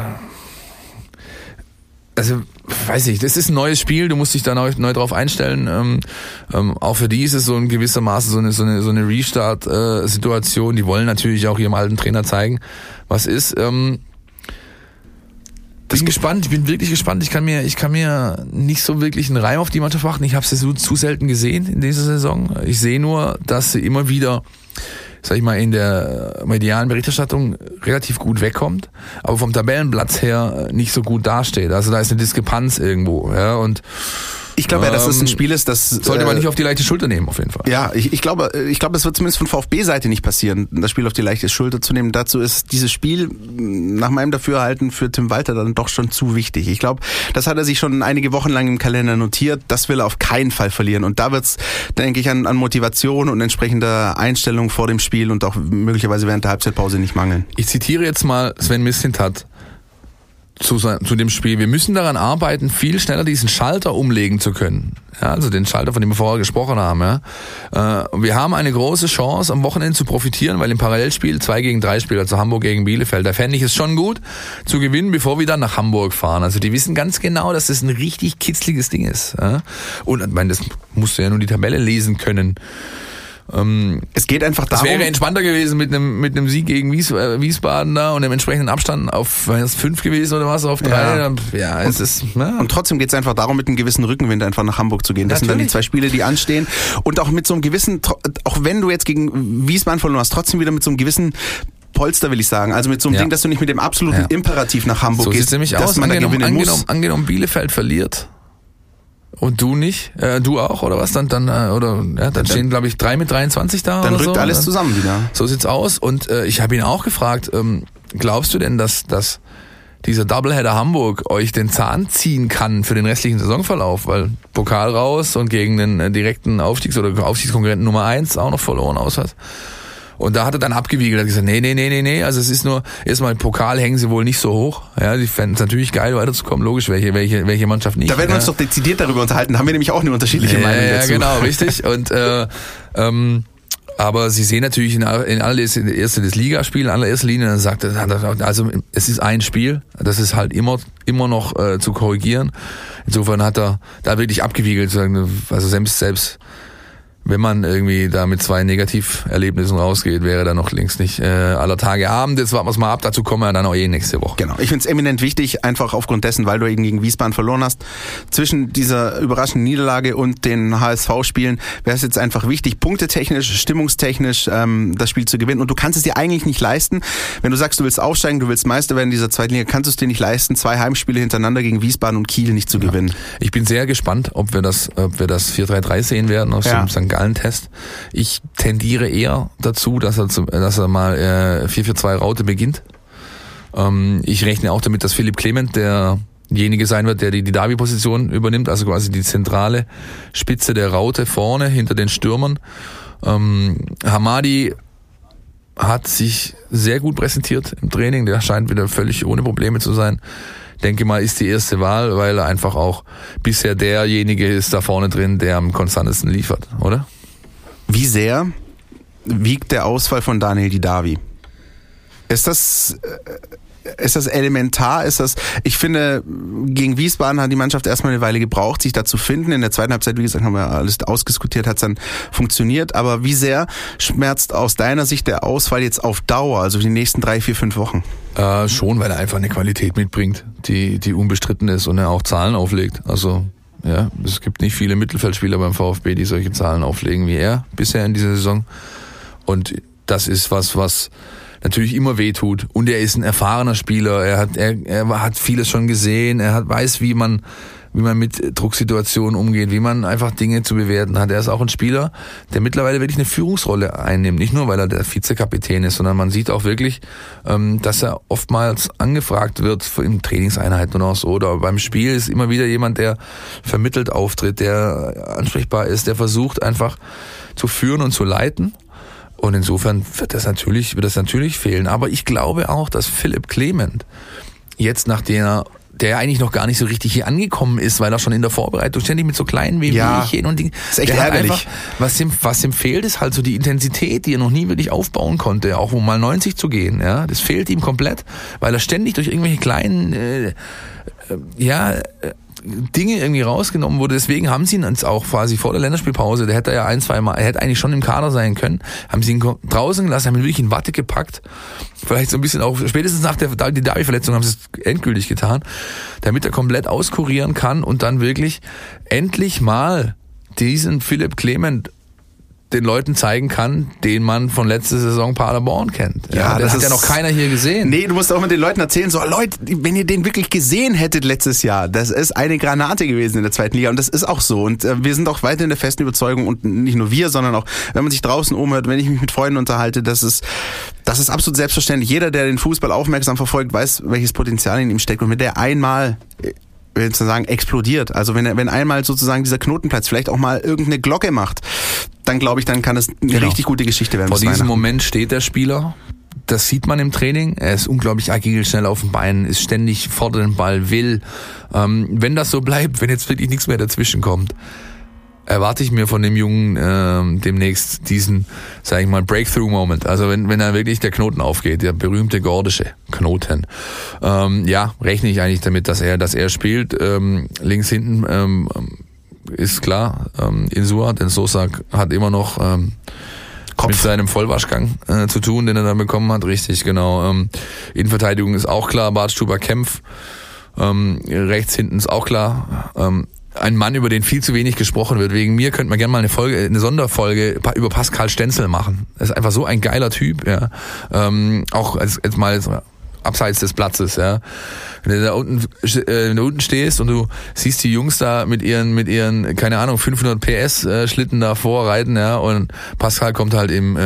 Speaker 3: Also, weiß ich, das ist ein neues Spiel, du musst dich da neu drauf einstellen. Auch für die ist es so in gewissermaßen so eine Restart-Situation. Die wollen natürlich auch ihrem alten Trainer zeigen, was ist. Bin gespannt, ich bin wirklich gespannt. Ich kann mir nicht so wirklich einen Reim auf die Mannschaft machen. Ich habe sie so zu selten gesehen in dieser Saison. Ich sehe nur, dass sie immer wieder, sag ich mal, in der medialen Berichterstattung relativ gut wegkommt, aber vom Tabellenplatz her nicht so gut dasteht. Also da ist eine Diskrepanz irgendwo. Ja, und
Speaker 2: ich glaube ja, dass es ein Spiel ist, das...
Speaker 3: Sollte man nicht auf die leichte Schulter nehmen, auf jeden Fall.
Speaker 2: Ja, ich glaube, es wird zumindest von VfB-Seite nicht passieren, das Spiel auf die leichte Schulter zu nehmen. Dazu ist dieses Spiel nach meinem Dafürhalten für Tim Walter dann doch schon zu wichtig. Ich glaube, das hat er sich schon einige Wochen lang im Kalender notiert. Das will er auf keinen Fall verlieren. Und da wird's, denke ich, an Motivation und entsprechender Einstellung vor dem Spiel und auch möglicherweise während der Halbzeitpause nicht mangeln.
Speaker 3: Ich zitiere jetzt mal Sven Mislintat zu dem Spiel. Wir müssen daran arbeiten, viel schneller diesen Schalter umlegen zu können. Ja, also den Schalter, von dem wir vorher gesprochen haben. Ja. Wir haben eine große Chance, am Wochenende zu profitieren, weil im Parallelspiel 2-3 Spiel, also Hamburg gegen Bielefeld, da fände ich es schon gut, zu gewinnen, bevor wir dann nach Hamburg fahren. Also die wissen ganz genau, dass das ein richtig kitzliges Ding ist. Ja. Und ich meine, das musst du ja nur die Tabelle lesen können.
Speaker 2: Es geht einfach darum...
Speaker 3: Es wäre entspannter gewesen mit einem Sieg gegen Wiesbaden da und dem entsprechenden Abstand auf 5 gewesen oder was, auf 3. Ja, es ist... Ja.
Speaker 2: Und trotzdem geht es einfach darum, mit einem gewissen Rückenwind einfach nach Hamburg zu gehen. Das sind dann die 2 Spiele, die anstehen. Und auch mit so einem gewissen, auch wenn du jetzt gegen Wiesbaden verloren hast, trotzdem wieder mit so einem gewissen Polster, will ich sagen. Also mit so einem Ding, dass du nicht mit dem absoluten Imperativ nach Hamburg gehst.
Speaker 3: So sieht es nämlich aus. Angenommen, Bielefeld verliert. Und du nicht? Du auch, oder was? Dann stehen, glaube ich, 3 mit 23 da.
Speaker 2: Dann
Speaker 3: oder
Speaker 2: rückt
Speaker 3: so.
Speaker 2: Alles zusammen wieder.
Speaker 3: So sieht's aus. Und ich habe ihn auch gefragt, glaubst du denn, dass dieser Doubleheader Hamburg euch den Zahn ziehen kann für den restlichen Saisonverlauf? Weil Pokal raus und gegen den direkten Aufstiegskonkurrenten Nummer 1 auch noch verloren auswärts. Und da hat er dann abgewiegelt, hat gesagt, nee, also es ist nur, erstmal im Pokal hängen sie wohl nicht so hoch. Ja, die fänden es natürlich geil, weiterzukommen, logisch, welche Mannschaft nicht.
Speaker 2: Da werden wir uns doch dezidiert darüber unterhalten, da haben wir nämlich auch eine unterschiedliche Meinung dazu.
Speaker 3: Ja, genau, richtig. Und aber sie sehen natürlich in allererster Linie, dann sagt er, also es ist ein Spiel, das ist halt immer noch zu korrigieren. Insofern hat er da wirklich abgewiegelt, also selbst wenn man irgendwie da mit 2 Negativerlebnissen rausgeht, wäre da noch längst nicht aller Tage Abend. Jetzt warten wir es mal ab, dazu kommen wir dann auch nächste Woche.
Speaker 2: Genau, ich finde es eminent wichtig, einfach aufgrund dessen, weil du eben gegen Wiesbaden verloren hast. Zwischen dieser überraschenden Niederlage und den HSV-Spielen wäre es jetzt einfach wichtig, punktetechnisch, stimmungstechnisch das Spiel zu gewinnen. Und du kannst es dir eigentlich nicht leisten, wenn du sagst, du willst aufsteigen, du willst Meister werden in dieser zweiten Liga, kannst du es dir nicht leisten, 2 Heimspiele hintereinander gegen Wiesbaden und Kiel nicht zu gewinnen.
Speaker 3: Ich bin sehr gespannt, ob wir das 4-3-3 sehen werden aus dem St. Gallen-Test. Ich tendiere eher dazu, dass er mal 4-4-2 Raute beginnt. Ich rechne auch damit, dass Philipp Clement derjenige sein wird, der die Davi-Position übernimmt, also quasi die zentrale Spitze der Raute vorne hinter den Stürmern. Hamadi hat sich sehr gut präsentiert im Training, der scheint wieder völlig ohne Probleme zu sein. Denke mal, ist die erste Wahl, weil er einfach auch bisher derjenige ist da vorne drin, der am konstantesten liefert, oder?
Speaker 2: Wie sehr wiegt der Ausfall von Daniel Didavi? Ist das elementar? Ich finde, gegen Wiesbaden hat die Mannschaft erstmal eine Weile gebraucht, sich da zu finden. In der zweiten Halbzeit, wie gesagt, haben wir alles ausdiskutiert, hat es dann funktioniert. Aber wie sehr schmerzt aus deiner Sicht der Ausfall jetzt auf Dauer, also für die nächsten 3, 4, 5 Wochen?
Speaker 3: Schon, weil er einfach eine Qualität mitbringt, die unbestritten ist und er auch Zahlen auflegt. Also ja, es gibt nicht viele Mittelfeldspieler beim VfB, die solche Zahlen auflegen wie er bisher in dieser Saison. Und das ist was natürlich immer wehtut. Und er ist ein erfahrener Spieler. Er hat vieles schon gesehen. Er weiß, wie man wie man mit Drucksituationen umgeht, wie man einfach Dinge zu bewerten hat. Er ist auch ein Spieler, der mittlerweile wirklich eine Führungsrolle einnimmt. Nicht nur, weil er der Vizekapitän ist, sondern man sieht auch wirklich, dass er oftmals angefragt wird in Trainingseinheiten oder so. Oder beim Spiel ist immer wieder jemand, der vermittelt auftritt, der ansprechbar ist, der versucht einfach zu führen und zu leiten. Und insofern wird das natürlich fehlen. Aber ich glaube auch, dass Philipp Clement jetzt der eigentlich noch gar nicht so richtig hier angekommen ist, weil er schon in der Vorbereitung ständig mit so kleinen Wehwehchen und Dingen.
Speaker 2: Ist echt ärgerlich.
Speaker 3: Einfach, was ihm fehlt, ist halt so die Intensität, die er noch nie wirklich aufbauen konnte, auch um mal 90 zu gehen. Ja, das fehlt ihm komplett, weil er ständig durch irgendwelche kleinen Dinge irgendwie rausgenommen wurde. Deswegen haben sie ihn uns auch quasi vor der Länderspielpause, der hätte ja er hätte eigentlich schon im Kader sein können, haben sie ihn draußen gelassen, haben ihn wirklich in Watte gepackt. Vielleicht so ein bisschen auch, spätestens nach der Derby-Verletzung haben sie es endgültig getan, damit er komplett auskurieren kann und dann wirklich endlich mal diesen Philipp Clement den Leuten zeigen kann, den man von letzter Saison Paderborn kennt. Ja, das hat ja noch keiner hier gesehen.
Speaker 2: Nee, du musst auch mit den Leuten erzählen, so Leute, wenn ihr den wirklich gesehen hättet letztes Jahr, das ist eine Granate gewesen in der zweiten Liga und das ist auch so und wir sind auch weiterhin der festen Überzeugung und nicht nur wir, sondern auch, wenn man sich draußen umhört, wenn ich mich mit Freunden unterhalte, das ist absolut selbstverständlich. Jeder, der den Fußball aufmerksam verfolgt, weiß, welches Potenzial in ihm steckt und wenn der einmal sozusagen explodiert. Also wenn einmal sozusagen dieser Knotenplatz vielleicht auch mal irgendeine Glocke macht, dann glaube ich, dann kann es eine richtig gute Geschichte werden.
Speaker 3: Vor diesem Moment steht der Spieler, das sieht man im Training, er ist unglaublich agil, schnell auf den Beinen, ist ständig, fordert den Ball, will. Wenn das so bleibt, wenn jetzt wirklich nichts mehr dazwischen kommt, erwarte ich mir von dem Jungen demnächst diesen, sag ich mal, Breakthrough-Moment. Also wenn er wirklich der Knoten aufgeht, der berühmte gordische Knoten. Rechne ich eigentlich damit, dass er spielt. Links hinten ist klar, Insua, denn Sosa hat immer noch mit seinem Vollwaschgang zu tun, den er dann bekommen hat. Richtig, genau. Innenverteidigung ist auch klar, Bartstuber Kempf. Rechts hinten ist auch klar. Ein Mann, über den viel zu wenig gesprochen wird. Wegen mir könnte man gerne mal eine Sonderfolge über Pascal Stenzel machen. Das ist einfach so ein geiler Typ, ja. Auch jetzt mal abseits des Platzes, ja. Wenn du da unten stehst und du siehst die Jungs da mit ihren, keine Ahnung, 500 PS Schlitten da vorreiten, ja, und Pascal kommt halt im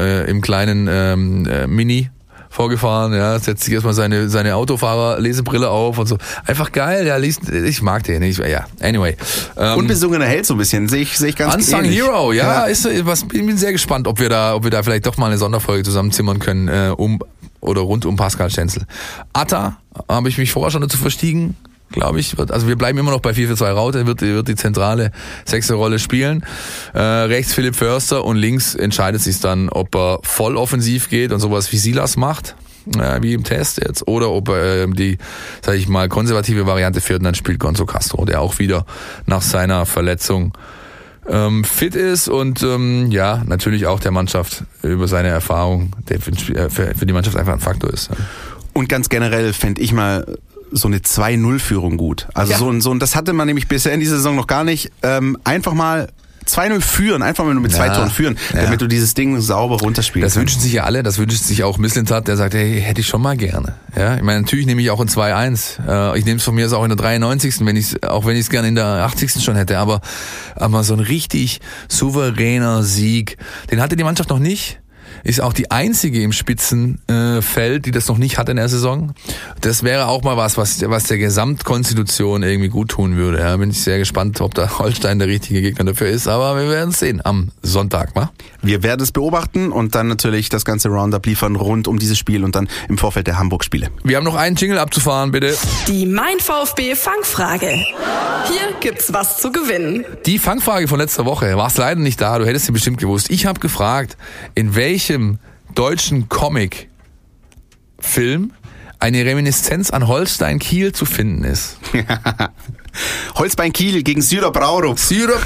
Speaker 3: kleinen Mini vorgefahren, ja, setzt sich erstmal seine Autofahrer-Lesebrille auf und so. Einfach geil, ja, ich mag den nicht, ja, anyway.
Speaker 2: Unbesungener Held so ein bisschen, sehe ich ganz
Speaker 3: Unsung Hero, ja, ist was, bin sehr gespannt, ob wir da vielleicht doch mal eine Sonderfolge zusammenzimmern können, rund um Pascal Stenzel. Atta habe ich mich vorher schon dazu verstiegen, glaube ich. Also wir bleiben immer noch bei 4-4-2 Raute, wird die zentrale Sechserrolle spielen. Rechts Philipp Förster und links entscheidet sich dann, ob er voll offensiv geht und sowas wie Silas macht, wie im Test jetzt, oder ob er die, sag ich mal, konservative Variante fährt und dann spielt Gonzo Castro, der auch wieder nach seiner Verletzung fit ist und natürlich auch der Mannschaft über seine Erfahrung, der für die Mannschaft einfach ein Faktor ist.
Speaker 2: Und ganz generell fände ich mal so eine 2-0-Führung gut. Also so ein, das hatte man nämlich bisher in dieser Saison noch gar nicht. Einfach mal 2-0 führen, einfach mal nur mit 2 Toren führen, damit du dieses Ding sauber runterspielst.
Speaker 3: Das wünschen sich ja alle, das wünscht sich auch Mislintat, der sagt, hey, hätte ich schon mal gerne. Ja, ich meine, natürlich nehme ich auch ein 2-1. Ich nehme es von mir auch in der 93. wenn ich es gerne in der 80. schon hätte, aber so ein richtig souveräner Sieg, den hatte die Mannschaft noch nicht. Ist auch die einzige im Spitzenfeld, die das noch nicht hat in der Saison. Das wäre auch mal was der Gesamtkonstitution irgendwie gut tun würde. Ja, bin ich sehr gespannt, ob da Holstein der richtige Gegner dafür ist. Aber wir werden es sehen am Sonntag, wa?
Speaker 2: Wir werden es beobachten und dann natürlich das ganze Roundup liefern rund um dieses Spiel und dann im Vorfeld der Hamburg-Spiele.
Speaker 3: Wir haben noch einen Jingle abzufahren, bitte.
Speaker 1: Die Mein VfB Fangfrage. Hier gibt's was zu gewinnen.
Speaker 3: Die Fangfrage von letzter Woche, warst leider nicht da, du hättest sie bestimmt gewusst. Ich habe gefragt, in welchem deutschen Comic-Film eine Reminiszenz an Holstein Kiel zu finden ist.
Speaker 2: Holstein Kiel gegen Syrer Braurup.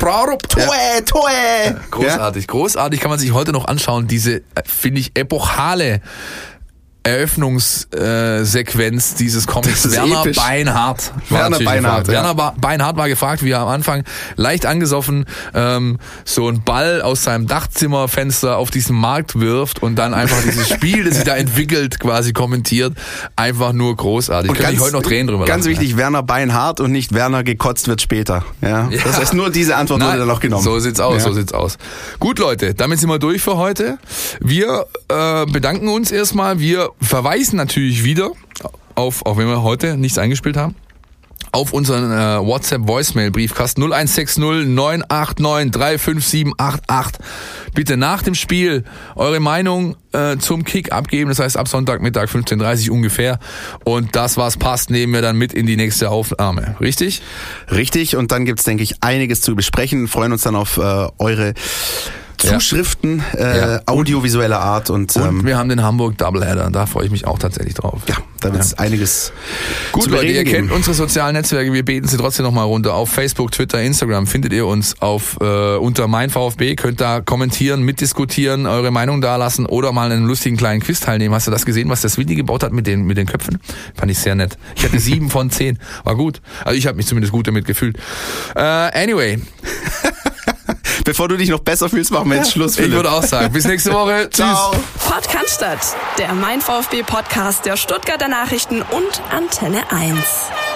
Speaker 2: Toe!
Speaker 3: Großartig, großartig kann man sich heute noch anschauen. Diese, finde ich, epochale Eröffnungssequenz dieses Comics.
Speaker 2: Werner
Speaker 3: Beinhardt.
Speaker 2: Werner
Speaker 3: Beinhardt war gefragt, wie er am Anfang leicht angesoffen so einen Ball aus seinem Dachzimmerfenster auf diesen Markt wirft und dann einfach dieses Spiel, das sich da entwickelt, quasi kommentiert. Einfach nur großartig. Könnte ich heute noch Tränen drüber
Speaker 2: Ganz
Speaker 3: lassen,
Speaker 2: wichtig, Werner Beinhardt und nicht Werner gekotzt wird später. Ja? Das heißt, nur diese Antwort wurde dann noch genommen.
Speaker 3: So sieht's aus. Gut, Leute, damit sind wir durch für heute. Wir bedanken uns erstmal. Wir verweisen natürlich wieder auf, auch wenn wir heute nichts eingespielt haben, auf unseren WhatsApp-Voicemail-Briefkasten 0160 989 35788. Bitte nach dem Spiel eure Meinung zum Kick abgeben. Das heißt ab Sonntagmittag 15:30 Uhr ungefähr. Und das, was passt, nehmen wir dann mit in die nächste Aufnahme. Richtig?
Speaker 2: Richtig. Und dann gibt's, denke ich, einiges zu besprechen. Wir freuen uns dann auf eure Zuschriften, audiovisueller Art. Und
Speaker 3: wir haben den Hamburg Doubleheader, da freue ich mich auch tatsächlich drauf.
Speaker 2: Ja, da wird es einiges
Speaker 3: gut, Leute, ihr kennt unsere sozialen Netzwerke, wir beten sie trotzdem nochmal runter. Auf Facebook, Twitter, Instagram findet ihr uns unter mein VfB, könnt da kommentieren, mitdiskutieren, eure Meinung dalassen oder mal einen lustigen kleinen Quiz teilnehmen. Hast du das gesehen, was das Willi gebaut hat mit den Köpfen? Fand ich sehr nett. Ich hatte 7 von 10. War gut. Also ich habe mich zumindest gut damit gefühlt. Anyway.
Speaker 2: Bevor du dich noch besser fühlst, machen wir jetzt Schluss.
Speaker 3: Ich würde auch sagen, bis nächste Woche. Tschüss.
Speaker 1: Ciao. Podcast, der Mein VfB Podcast der Stuttgarter Nachrichten und Antenne 1.